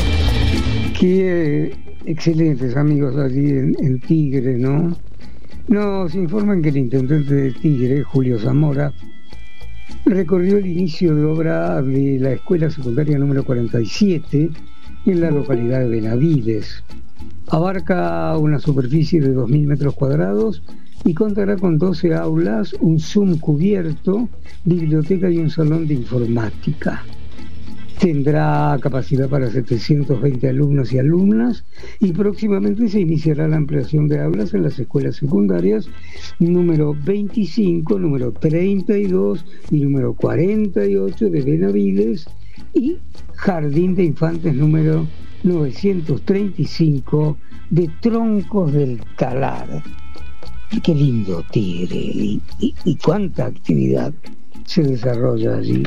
Qué excelentes amigos allí en, en Tigre, ¿no? Nos informan que el intendente de Tigre, Julio Zamora, recorrió el inicio de obra de la escuela secundaria número cuarenta y siete en la localidad de Benavides. Abarca una superficie de dos mil metros cuadrados y contará con doce aulas, un Zoom cubierto, biblioteca y un salón de informática. Tendrá capacidad para setecientos veinte alumnos y alumnas y próximamente se iniciará la ampliación de aulas en las escuelas secundarias número veinticinco, número treinta y dos y número cuarenta y ocho de Benavides y Jardín de Infantes número novecientos treinta y cinco de Troncos del Talar. Qué lindo Tigre y, y, y cuánta actividad se desarrolla allí.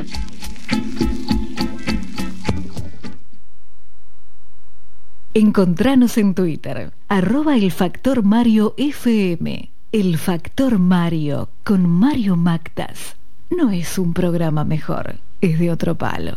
Encontranos en Twitter, arroba el Factor Mario F M. El Factor Mario con Mario Mactas. No es un programa mejor, es de otro palo.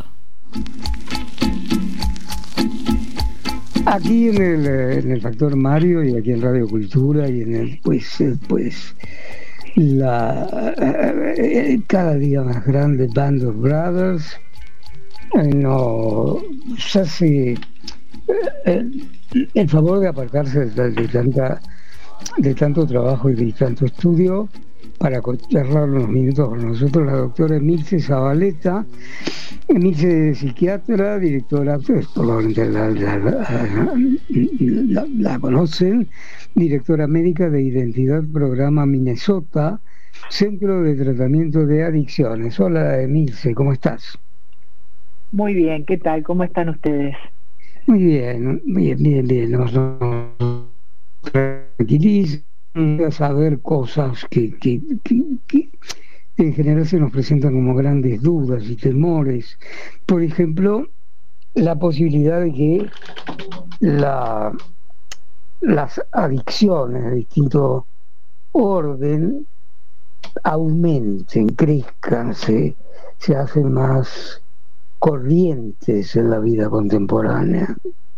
Aquí en el, en el Factor Mario y aquí en Radio Cultura y en el pues pues la cada día más grande Band of Brothers nos hace el, el favor de apartarse de, de tanta de tanto trabajo y de tanto estudio para charlar unos minutos con nosotros la doctora Emilce Zabaleta. Emilce es psiquiatra, directora, pues probablemente la, la, la, la, la conocen, directora médica de Identidad Programa Minnesota, Centro de Tratamiento de Adicciones. Hola Emilce, ¿cómo estás? Muy bien, ¿qué tal? ¿Cómo están ustedes? Muy bien, bien, bien, bien. Nos, nos tranquiliza saber cosas que, que, que, que en general se nos presentan como grandes dudas y temores. Por ejemplo, la posibilidad de que la, las adicciones de distinto orden aumenten, crezcan, se, se hacen más corrientes en la vida contemporánea.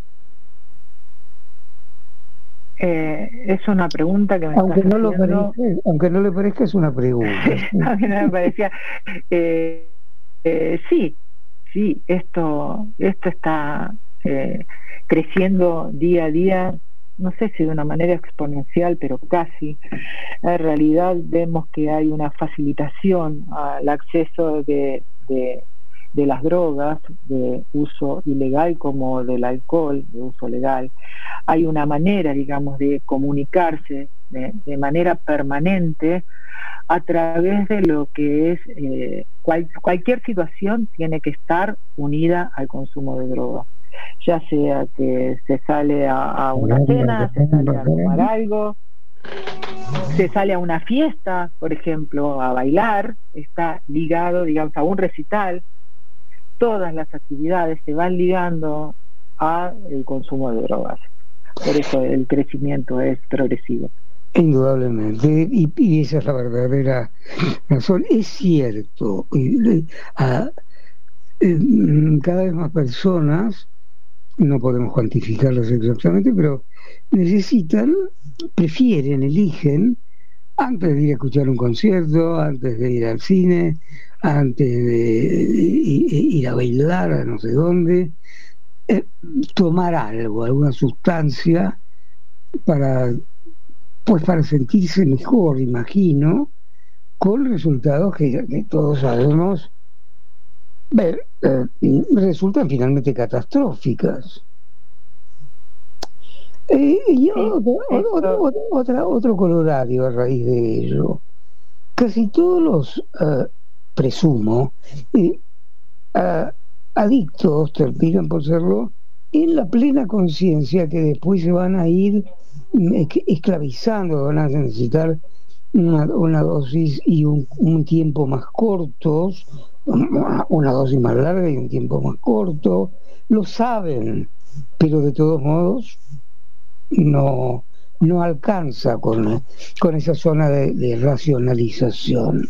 Eh, es una pregunta que me aunque estás no lo haciendo... parezca, aunque no le parezca, es una pregunta. No, que no me parecía. Eh, eh, sí, sí, esto, esto está eh, creciendo día a día, no sé si de una manera exponencial, pero casi. En realidad vemos que hay una facilitación al acceso de, de, de las drogas de uso ilegal como del alcohol de uso legal. Hay una manera, digamos, de comunicarse de, de manera permanente a través de lo que es eh, cual, cualquier situación tiene que estar unida al consumo de drogas, ya sea que se sale a, a una cena, se sale a tomar algo, se sale a una fiesta, por ejemplo, a bailar, está ligado, digamos, a un recital. Todas las actividades se van ligando a el consumo de drogas. Por eso el crecimiento es progresivo. Indudablemente, y, y esa es la verdadera razón. Es cierto, y, a, eh, cada vez más personas, no podemos cuantificarlas exactamente, pero necesitan, prefieren, eligen, antes de ir a escuchar un concierto, antes de ir al cine, antes de ir a bailar a no sé dónde, eh, tomar algo, alguna sustancia para, pues para sentirse mejor, imagino, con resultados que, que todos sabemos ver, eh, resultan finalmente catastróficas. Eh, y otro, otro, otro, otra, otro colorario a raíz de ello. Casi todos los, uh, presumo, eh, uh, adictos terminan por serlo en la plena conciencia que después se van a ir esclavizando, van a necesitar una, una dosis y un, un tiempo más cortos, una dosis más larga y un tiempo más corto, lo saben, pero de todos modos no, no alcanza con, con esa zona de, de racionalización.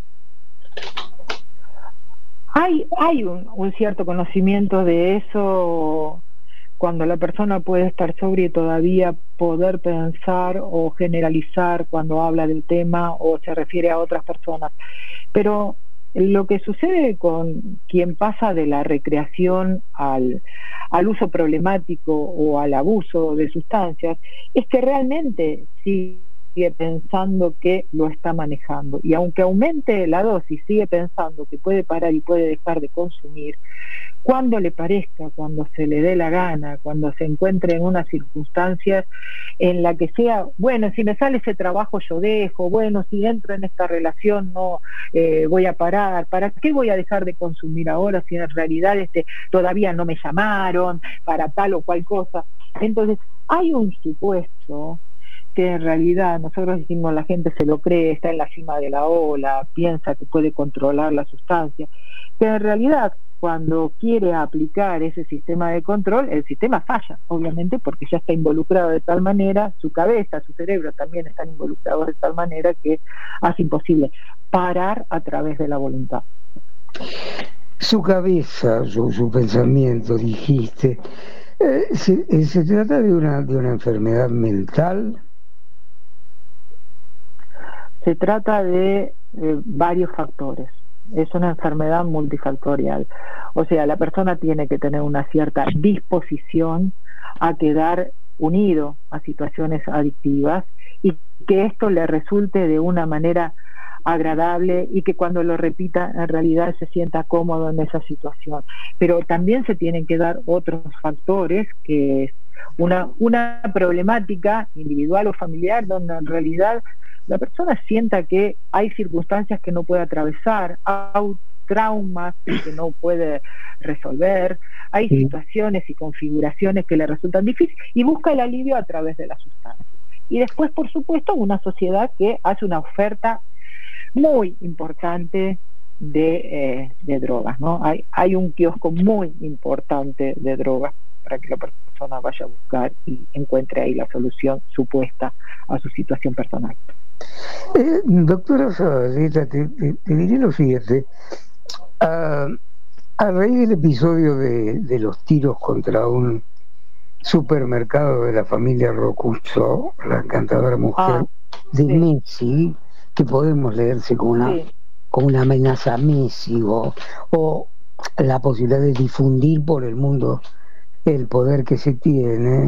Hay, hay un, un cierto conocimiento de eso cuando la persona puede estar sobria y todavía poder pensar o generalizar cuando habla del tema o se refiere a otras personas. Pero lo que sucede con quien pasa de la recreación al, al uso problemático o al abuso de sustancias es que realmente sigue pensando que lo está manejando, y aunque aumente la dosis sigue pensando que puede parar y puede dejar de consumir cuando le parezca, cuando se le dé la gana, cuando se encuentre en unas circunstancias en la que sea, bueno, si me sale ese trabajo yo dejo, bueno, si entro en esta relación no eh, voy a parar, ¿para qué voy a dejar de consumir ahora si en realidad este todavía no me llamaron para tal o cual cosa? Entonces hay un supuesto que en realidad nosotros decimos la gente se lo cree, está en la cima de la ola, piensa que puede controlar la sustancia, pero en realidad cuando quiere aplicar ese sistema de control, el sistema falla, obviamente, porque ya está involucrado de tal manera, su cabeza, su cerebro también están involucrados de tal manera que hace imposible parar a través de la voluntad. Su cabeza, su, su pensamiento, dijiste, eh, se, ¿se trata de una, de una enfermedad mental? Se trata de eh, varios factores. Es una enfermedad multifactorial. O sea, la persona tiene que tener una cierta disposición a quedar unido a situaciones adictivas y que esto le resulte de una manera agradable y que cuando lo repita en realidad se sienta cómodo en esa situación. Pero también se tienen que dar otros factores, que es una, una problemática individual o familiar donde en realidad la persona sienta que hay circunstancias que no puede atravesar, hay traumas que no puede resolver, hay situaciones y configuraciones que le resultan difíciles y busca el alivio a través de la sustancia. Y después, por supuesto, una sociedad que hace una oferta muy importante de, eh, de drogas, ¿no? Hay, hay un kiosco muy importante de drogas para que la persona vaya a buscar y encuentre ahí la solución supuesta a su situación personal. Eh, doctora Zabaleta, te, te, te diré lo siguiente. Uh, a raíz del episodio de, de los tiros contra un supermercado de la familia Rocuso, la encantadora mujer ah, de sí. Messi, que podemos leerse como una, sí. como una amenaza a Messi o, o la posibilidad de difundir por el mundo el poder que se tiene.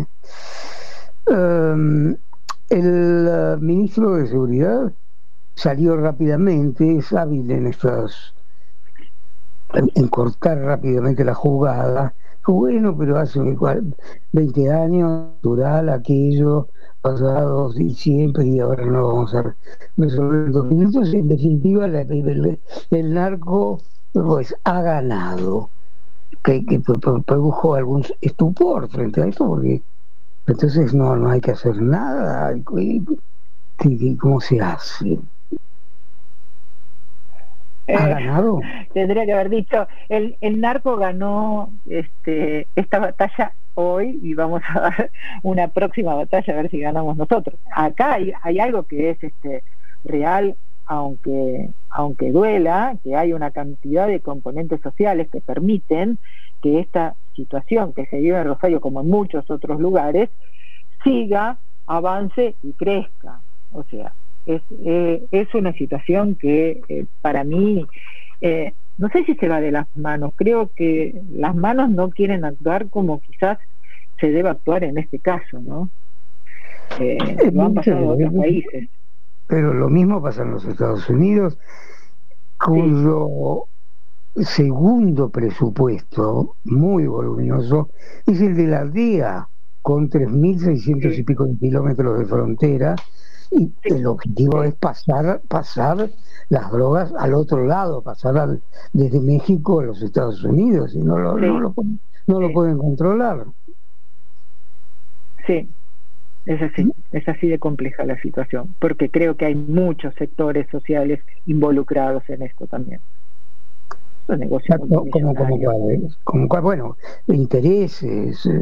Um, el uh, ministro de Seguridad salió rápidamente, es hábil en estas, en, en cortar rápidamente la jugada. Bueno, pero hace veinte años, natural, aquello, pasados y siempre, y ahora no lo vamos a resolver en dos minutos. En definitiva, la, el, el narco pues ha ganado, que, que produjo algún estupor frente a esto, porque entonces no, no hay que hacer nada. ¿Cómo se hace? ¿Ha ganado? Eh, tendría que haber dicho, el, el narco ganó este, esta batalla hoy y vamos a dar una próxima batalla a ver si ganamos nosotros. Acá hay, hay algo que es este real, aunque aunque duela, que hay una cantidad de componentes sociales que permiten que esta situación que se vive en Rosario, como en muchos otros lugares, siga, avance y crezca. O sea, es, eh, es una situación que eh, para mí, eh, no sé si se va de las manos, creo que las manos no quieren actuar como quizás se debe actuar en este caso, ¿no? Eh, lo han pasado en otros países. Pero lo mismo pasa en los Estados Unidos, cuyo sí. segundo presupuesto, muy voluminoso, es el de la D E A, con tres mil seiscientos sí. y pico de kilómetros de frontera, y sí. el objetivo sí. es pasar pasar las drogas al otro lado, pasar al, desde México a los Estados Unidos, y no lo, sí. no lo, no lo sí. pueden controlar. Sí. Es así, es así de compleja la situación, porque creo que hay muchos sectores sociales involucrados en esto también. Los negocios como, como, como, cuál, como cuál, bueno, intereses, eh,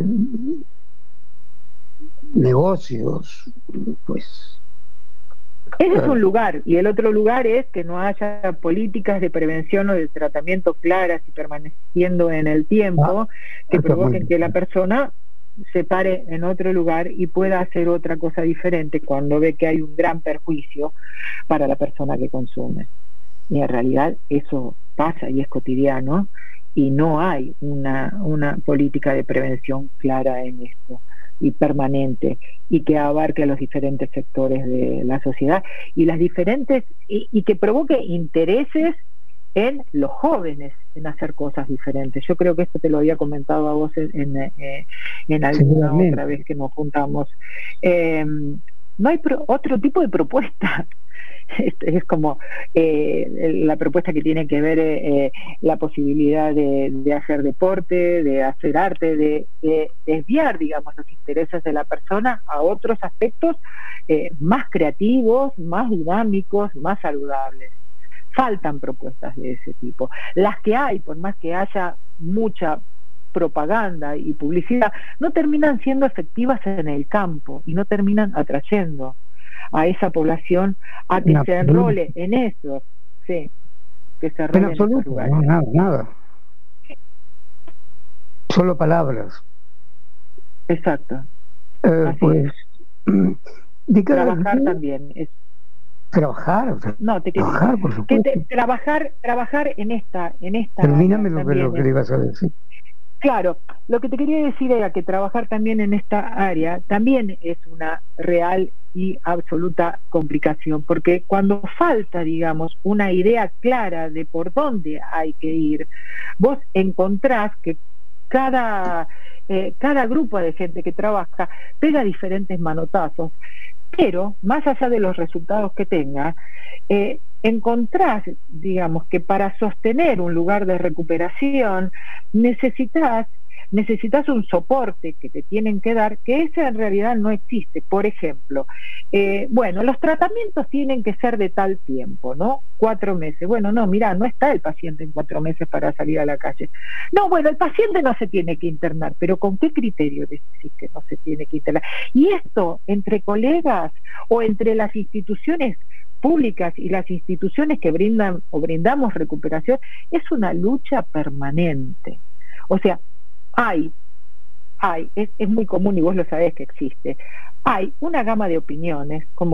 negocios, pues. Ese es un lugar, y el otro lugar es que no haya políticas de prevención o de tratamiento claras y permaneciendo en el tiempo, ah, que provoquen que la persona se pare en otro lugar y pueda hacer otra cosa diferente cuando ve que hay un gran perjuicio para la persona que consume. Y en realidad eso pasa y es cotidiano, y no hay una, una política de prevención clara en esto y permanente, y que abarque a los diferentes sectores de la sociedad y las diferentes y, y que provoque intereses en los jóvenes en hacer cosas diferentes. Yo creo que esto te lo había comentado a vos en, en, eh, en alguna sí, otra vez que nos juntamos. Eh, no hay pro, otro tipo de propuesta. Es, es como eh, la propuesta que tiene que ver eh, la posibilidad de, de hacer deporte, de hacer arte, de, de desviar, digamos, los intereses de la persona a otros aspectos eh, más creativos, más dinámicos, más saludables. Faltan propuestas de ese tipo. Las que hay, por más que haya mucha propaganda y publicidad, no terminan siendo efectivas en el campo y no terminan atrayendo a esa población a que no, se enrole en eso. Sí, que se enrole en esos lugares. No, nada, nada. Solo palabras. Exacto. Eh, pues, de cada trabajar día, también es trabajar no te trabajar por supuesto que te, trabajar trabajar en esta en esta termíname lo, lo que le ibas a decir. Claro, lo que te quería decir era que trabajar también en esta área también es una real y absoluta complicación, porque cuando falta, digamos, una idea clara de por dónde hay que ir, vos encontrás que cada eh, cada grupo de gente que trabaja pega diferentes manotazos, pero más allá de los resultados que tenga, eh, encontrás, digamos, que para sostener un lugar de recuperación necesitas necesitas un soporte que te tienen que dar, que ese en realidad no existe. Por ejemplo, eh, bueno, los tratamientos tienen que ser de tal tiempo, ¿no? Cuatro meses. Bueno, no, mira, no está el paciente en cuatro meses para salir a la calle. No, bueno, el paciente no se tiene que internar, pero ¿con qué criterio decís que no se tiene que internar? Y esto, entre colegas o entre las instituciones públicas y las instituciones que brindan o brindamos recuperación, es una lucha permanente. O sea, hay, hay, es, es muy común y vos lo sabés que existe, hay una gama de opiniones como que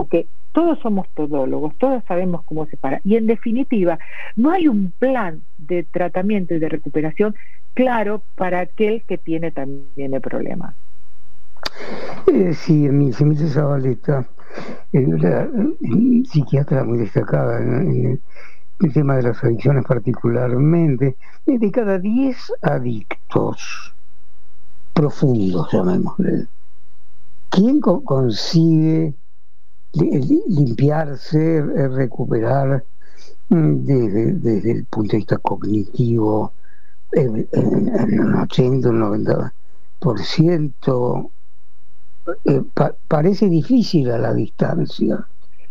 todos somos todólogos, todos sabemos cómo se para. Y en definitiva, no hay un plan de tratamiento y de recuperación claro para aquel que tiene también el problema. Eh, sí, Emilce Zabaleta, eh, la eh, psiquiatra muy destacada en, en el, el tema de las adicciones particularmente, de cada diez adictos profundos, llamémosle, ¿quién co- consigue limpiarse, recuperar desde, desde el punto de vista cognitivo en, en un ochenta, un noventa por ciento? Eh, pa- parece difícil a la distancia.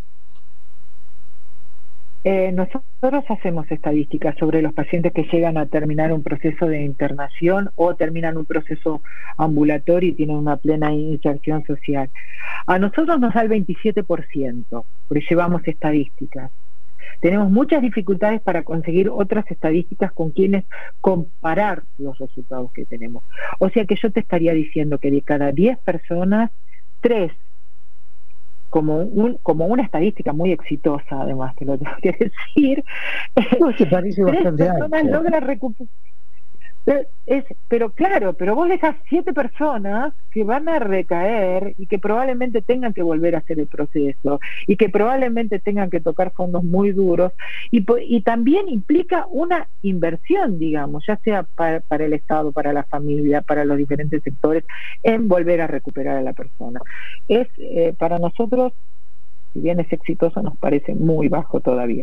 Eh, nosotros hacemos estadísticas sobre los pacientes que llegan a terminar un proceso de internación o terminan un proceso ambulatorio y tienen una plena inserción social. A nosotros nos da el veintisiete por ciento, porque llevamos estadísticas. Tenemos muchas dificultades para conseguir otras estadísticas con quienes comparar los resultados que tenemos. O sea que yo te estaría diciendo que de cada diez personas, tres, como un, como una estadística muy exitosa, además te lo tengo que decir, no, te parece tres bastante personas alto. logran recuperar. Es, pero claro, pero vos dejas siete personas que van a recaer y que probablemente tengan que volver a hacer el proceso y que probablemente tengan que tocar fondos muy duros y, y también implica una inversión, digamos, ya sea para, para el Estado, para la familia, para los diferentes sectores, en volver a recuperar a la persona. Es eh, para nosotros, si bien es exitoso, nos parece muy bajo todavía.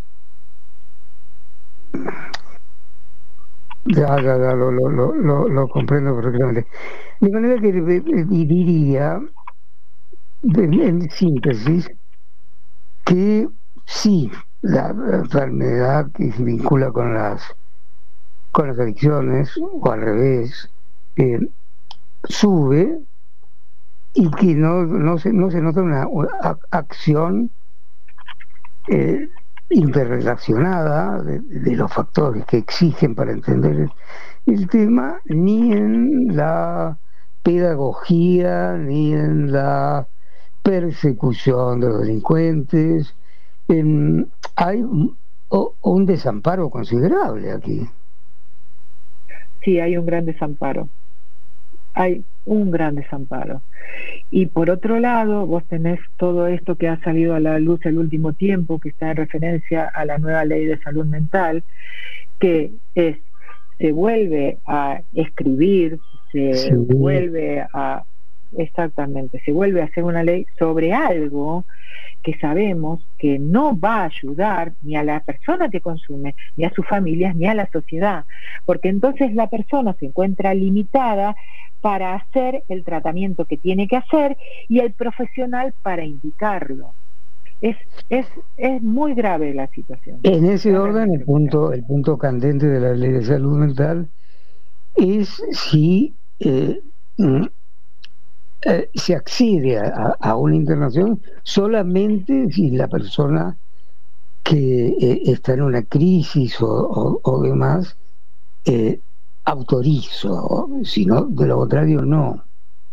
Ya, ya, ya, lo, lo, lo, lo, lo comprendo perfectamente. De manera que diría, en, en síntesis, que sí, la enfermedad que se vincula con las con las adicciones, o al revés, eh, sube y que no, no, se, no se nota una, una acción eh, interrelacionada de, de los factores que exigen para entender el, el tema, ni en la pedagogía, ni en la persecución de los delincuentes. Eh, hay un, o, un desamparo considerable aquí. Sí, hay un gran desamparo. Hay un gran desamparo. Y por otro lado, vos tenés todo esto que ha salido a la luz el último tiempo, que está en referencia a la nueva ley de salud mental, que es, se vuelve a escribir, se sí. vuelve a, exactamente, se vuelve a hacer una ley sobre algo que sabemos que no va a ayudar ni a la persona que consume, ni a sus familias, ni a la sociedad, porque entonces la persona se encuentra limitada para hacer el tratamiento que tiene que hacer y el profesional para indicarlo. Es, es, es muy grave la situación. En ese orden, el punto, el punto candente de la ley de salud mental es si eh, eh, se accede a, a una internación solamente si la persona que eh, está en una crisis o, o, o demás eh, autorizo, si no, de lo contrario no.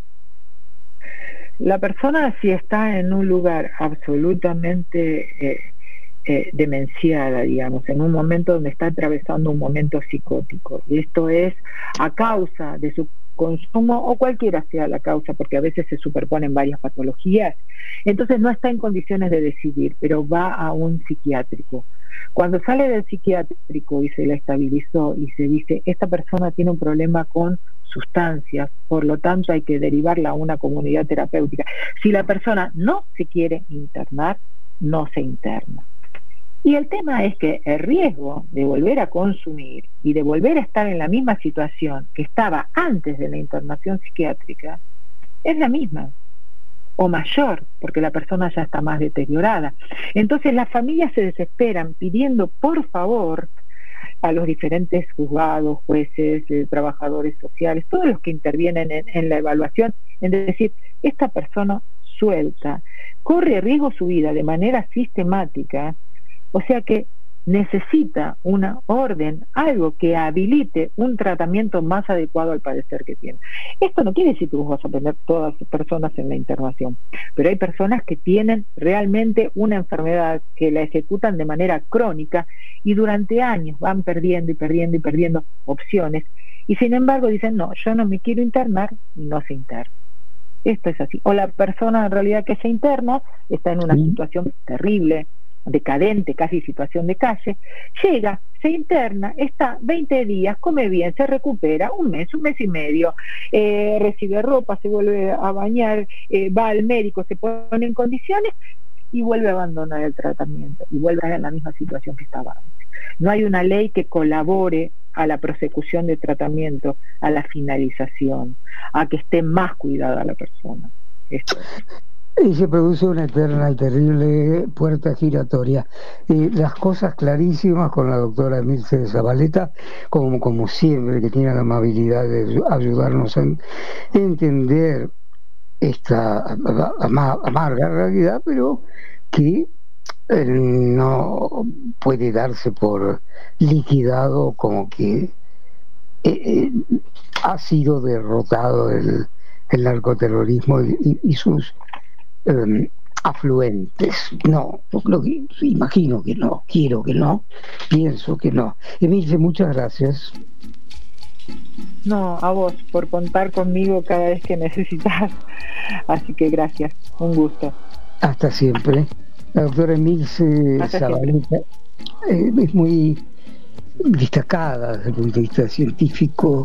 La persona, si está en un lugar absolutamente eh, eh, demenciada, digamos, en un momento donde está atravesando un momento psicótico, y esto es a causa de su consumo o cualquiera sea la causa, porque a veces se superponen varias patologías, entonces no está en condiciones de decidir, pero va a un psiquiátrico. Cuando sale del psiquiátrico y se la estabilizó y se dice, esta persona tiene un problema con sustancias, por lo tanto hay que derivarla a una comunidad terapéutica. Si la persona no se quiere internar, no se interna. Y el tema es que el riesgo de volver a consumir y de volver a estar en la misma situación que estaba antes de la internación psiquiátrica es la misma o mayor, porque la persona ya está más deteriorada. Entonces las familias se desesperan pidiendo por favor a los diferentes juzgados, jueces, eh, trabajadores sociales, todos los que intervienen en, en la evaluación, en decir, esta persona suelta, corre riesgo su vida de manera sistemática, o sea que necesita una orden, algo que habilite un tratamiento más adecuado al padecer que tiene. Esto no quiere decir que vos vas a tener todas las personas en la internación, pero hay personas que tienen realmente una enfermedad que la ejecutan de manera crónica y durante años van perdiendo y perdiendo y perdiendo opciones, y sin embargo dicen, no, yo no me quiero internar, y no se interna. Esto es así. O la persona en realidad que se interna está en una sí. situación terrible, decadente, casi situación de calle, llega, se interna, está veinte días, come bien, se recupera, un mes, un mes y medio, eh, recibe ropa, se vuelve a bañar, eh, va al médico, se pone en condiciones y vuelve a abandonar el tratamiento y vuelve a la misma situación que estaba antes. No hay una ley que colabore a la prosecución de tratamiento, a la finalización, a que esté más cuidada la persona. Esto es. Y se produce una eterna y terrible puerta giratoria. Y las cosas clarísimas con la doctora Emilce Zabaleta, como, como siempre, que tiene la amabilidad de ayudarnos a entender esta amarga realidad, pero que eh, no puede darse por liquidado como que eh, eh, ha sido derrotado el, el narcoterrorismo y, y, y sus Um, afluentes. No, yo creo que, imagino que no, quiero que no, pienso que no. Emilce, muchas gracias. No, a vos por contar conmigo cada vez que necesitas, así que gracias, un gusto. Hasta siempre. La doctora Emilce Zabaleta eh, es muy destacada desde el punto de vista científico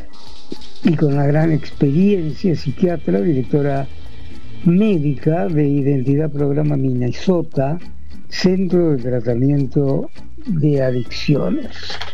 y con una gran experiencia, psiquiatra, directora médica de Identidad Programa Minnesota, Centro de Tratamiento de Adicciones.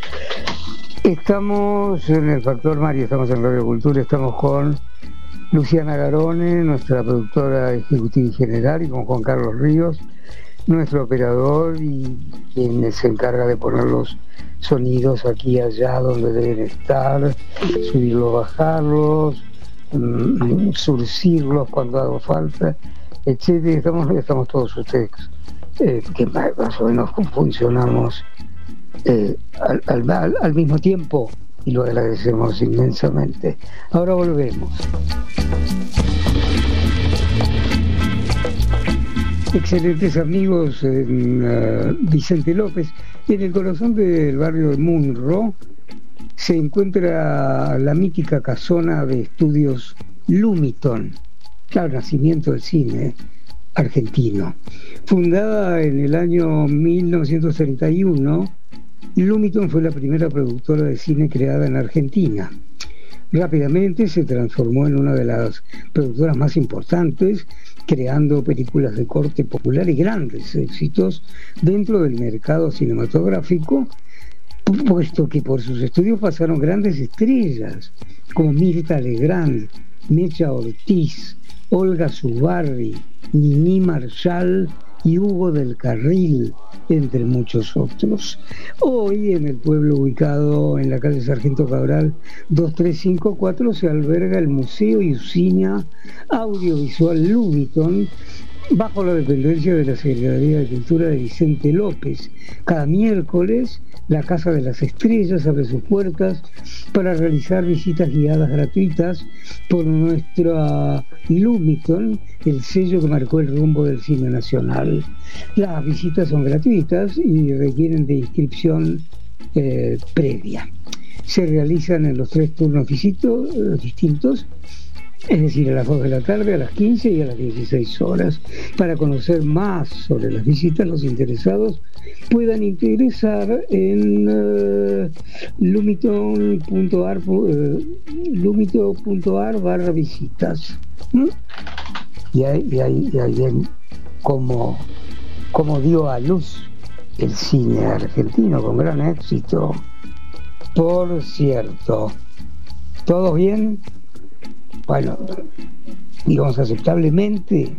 Estamos en el Factor Mario, estamos en Radio Cultura, estamos con Luciana Garone, nuestra productora ejecutiva y general, y con Juan Carlos Ríos, nuestro operador y quien se encarga de poner los sonidos aquí y allá donde deben estar, subirlos, bajarlos, surcirlos cuando haga falta, etcétera. Estamos, estamos todos ustedes eh, que más o menos funcionamos eh, al, al, al, al mismo tiempo y lo agradecemos inmensamente. Ahora volvemos. Excelentes amigos en uh, Vicente López, en el corazón del barrio de Munro se encuentra la mítica casona de estudios Lumiton, claro, nacimiento del cine argentino. Fundada en el año mil novecientos treinta y uno, Lumiton fue la primera productora de cine creada en Argentina. Rápidamente se transformó en una de las productoras más importantes, creando películas de corte popular y grandes éxitos dentro del mercado cinematográfico, puesto que por sus estudios pasaron grandes estrellas como Mirta Legrand, Mecha Ortiz, Olga Zubarri, Nini Marshall y Hugo del Carril, entre muchos otros. Hoy, en el pueblo ubicado en la calle Sargento Cabral dos tres cinco cuatro, se alberga el Museo y Usina Audiovisual Lumiton, bajo la dependencia de la Secretaría de Cultura de Vicente López. Cada miércoles, la Casa de las Estrellas abre sus puertas para realizar visitas guiadas gratuitas por nuestra Lumiton, el sello que marcó el rumbo del cine nacional. Las visitas son gratuitas y requieren de inscripción eh, previa. Se realizan en los tres turnos visitos, eh, distintos, es decir, a las dos de la tarde, a las quince y a las dieciséis horas. Para conocer más sobre las visitas, los interesados puedan ingresar en uh, lumiton punto ar uh, lumiton punto ar barra visitas. ¿Mm? Y ahí, y ahí, y ahí ven cómo, cómo dio a luz el cine argentino con gran éxito. Por cierto, ¿todo bien? Bueno, digamos aceptablemente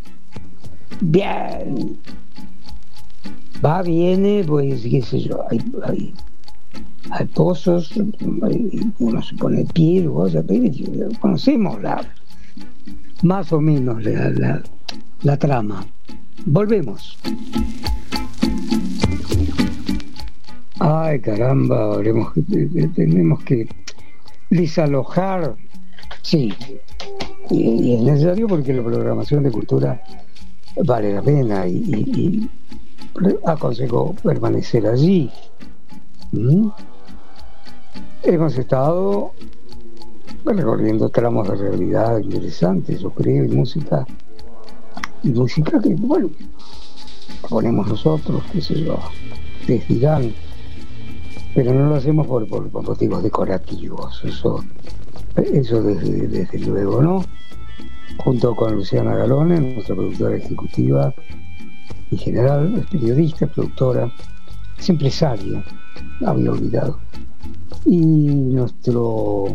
bien, va, viene, pues qué sé yo, hay, hay, hay pozos, hay, uno se pone de pie, cosas, conocemos la, más o menos la, la, la trama. Volvemos. ay caramba, habremos, tenemos que desalojar, sí, y, y es necesario porque la programación de cultura vale la pena y, y, y aconsejo permanecer allí. ¿Mm? Hemos estado recorriendo tramos de realidad interesantes, yo creo, y música, y música que, bueno, ponemos nosotros, qué sé yo, les dirán, pero no lo hacemos por, por, por motivos decorativos, eso, eso desde, desde luego, ¿no? Junto con Luciana Galone, nuestra productora ejecutiva y general, es periodista, es productora, es empresaria, había olvidado, y nuestro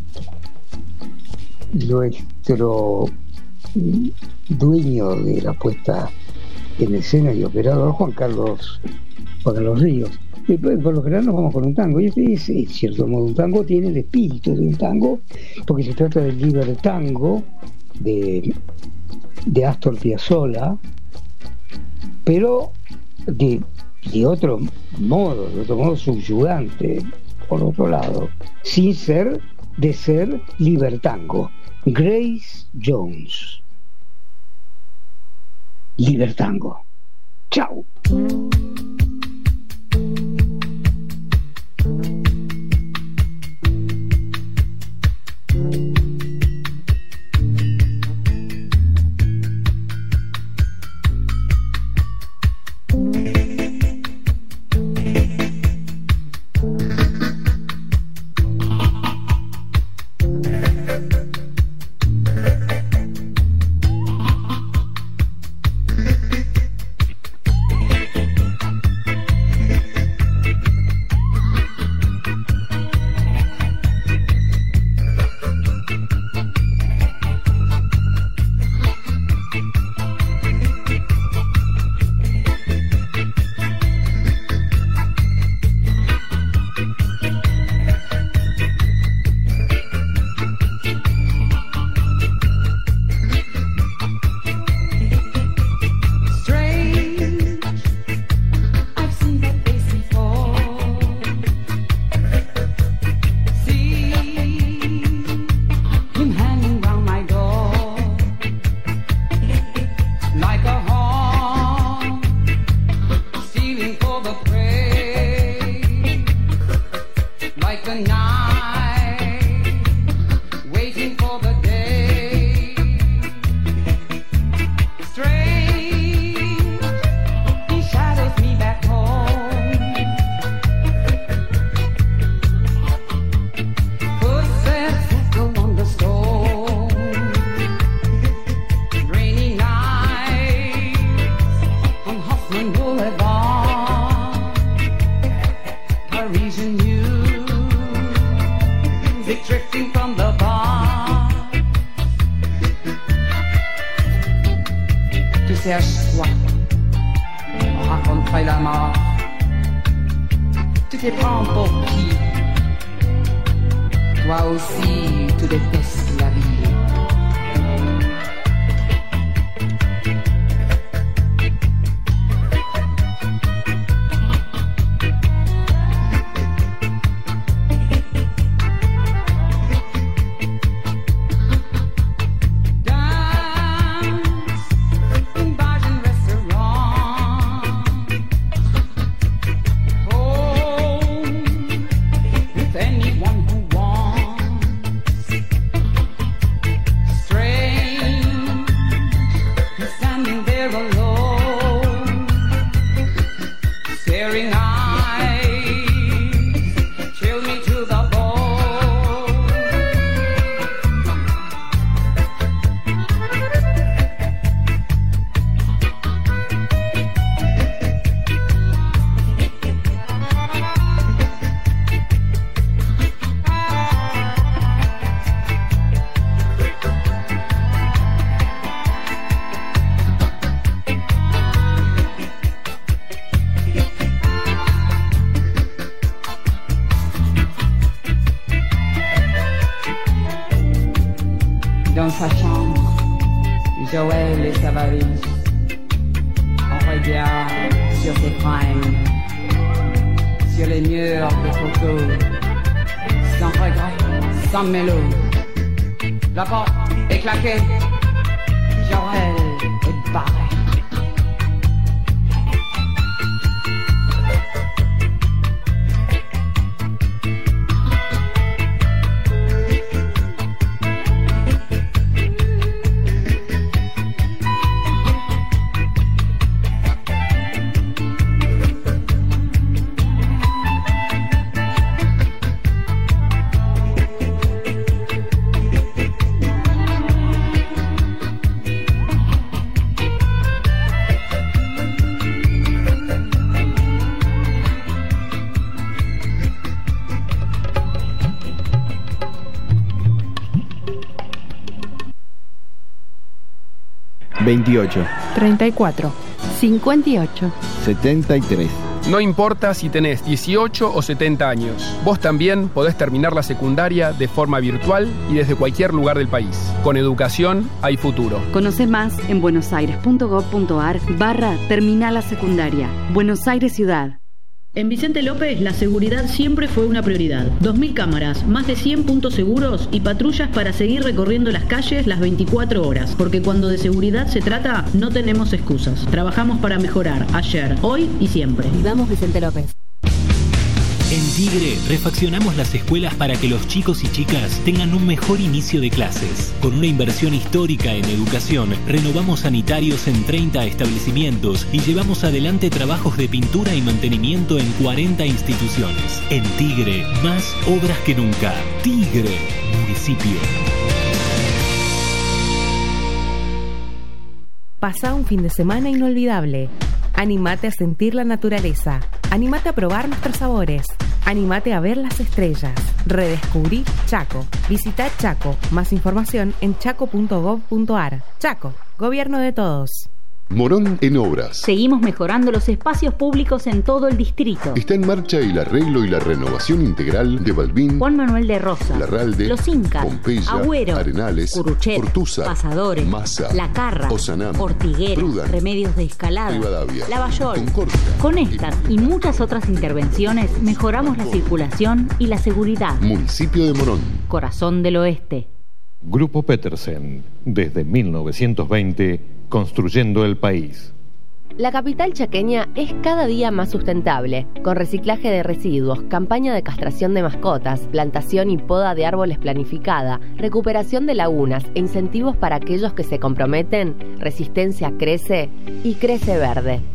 nuestro dueño de la puesta en escena y operador, Juan Carlos Juan Carlos Ríos. Y por lo general nos vamos con un tango, y este es, en cierto modo, un tango tiene el espíritu de un tango, porque se trata del Libertango de, de Astor Piazzolla, pero de, de otro modo, de otro modo subyugante, por otro lado, sin ser de ser libertango. Grace Jones. Libertango. Chao. Dans sa chambre, Joël et Savary, on regarde sur ses fringues, sur les murs de photos, sans regret, sans mélo. La porte est claquée, Jorel est barré. veintiocho, treinta y cuatro, cincuenta y ocho, setenta y tres. No importa si tenés dieciocho o setenta años, vos también podés terminar la secundaria de forma virtual y desde cualquier lugar del país. Con educación hay futuro. Conoce más en buenosaires.gov.ar barra terminal la secundaria. Buenos Aires Ciudad. En Vicente López, la seguridad siempre fue una prioridad. dos mil cámaras, más de cien puntos seguros y patrullas para seguir recorriendo las calles las veinticuatro horas. Porque cuando de seguridad se trata, no tenemos excusas. Trabajamos para mejorar ayer, hoy y siempre. Vivamos Vicente López. En Tigre, refaccionamos las escuelas para que los chicos y chicas tengan un mejor inicio de clases. Con una inversión histórica en educación, renovamos sanitarios en treinta establecimientos y llevamos adelante trabajos de pintura y mantenimiento en cuarenta instituciones. En Tigre, más obras que nunca. Tigre, municipio. Pasá un fin de semana inolvidable. Animate a sentir la naturaleza. Animate a probar nuestros sabores. Animate a ver las estrellas. Redescubrí Chaco. Visita Chaco. Más información en chaco punto gov punto ar. Chaco, gobierno de todos. Morón en obras. Seguimos mejorando los espacios públicos en todo el distrito. Está en marcha el arreglo y la renovación integral de Balbín, Juan Manuel de Rosas, Larralde, Los Incas, Pompeya, Agüero, Arenales, Curuchet, Ortuza, Pasadores, Massa, La Carra, Osanam, Ortiguera, Prudan, Remedios de Escalada, Rivadavia, Lavallol. Concordia. Con estas y muchas otras intervenciones mejoramos la circulación y la seguridad. Municipio de Morón. Corazón del Oeste. Grupo Petersen, desde mil novecientos veinte, construyendo el país. La capital chaqueña es cada día más sustentable, con reciclaje de residuos, campaña de castración de mascotas, plantación y poda de árboles planificada, recuperación de lagunas e incentivos para aquellos que se comprometen. Resistencia crece y crece verde.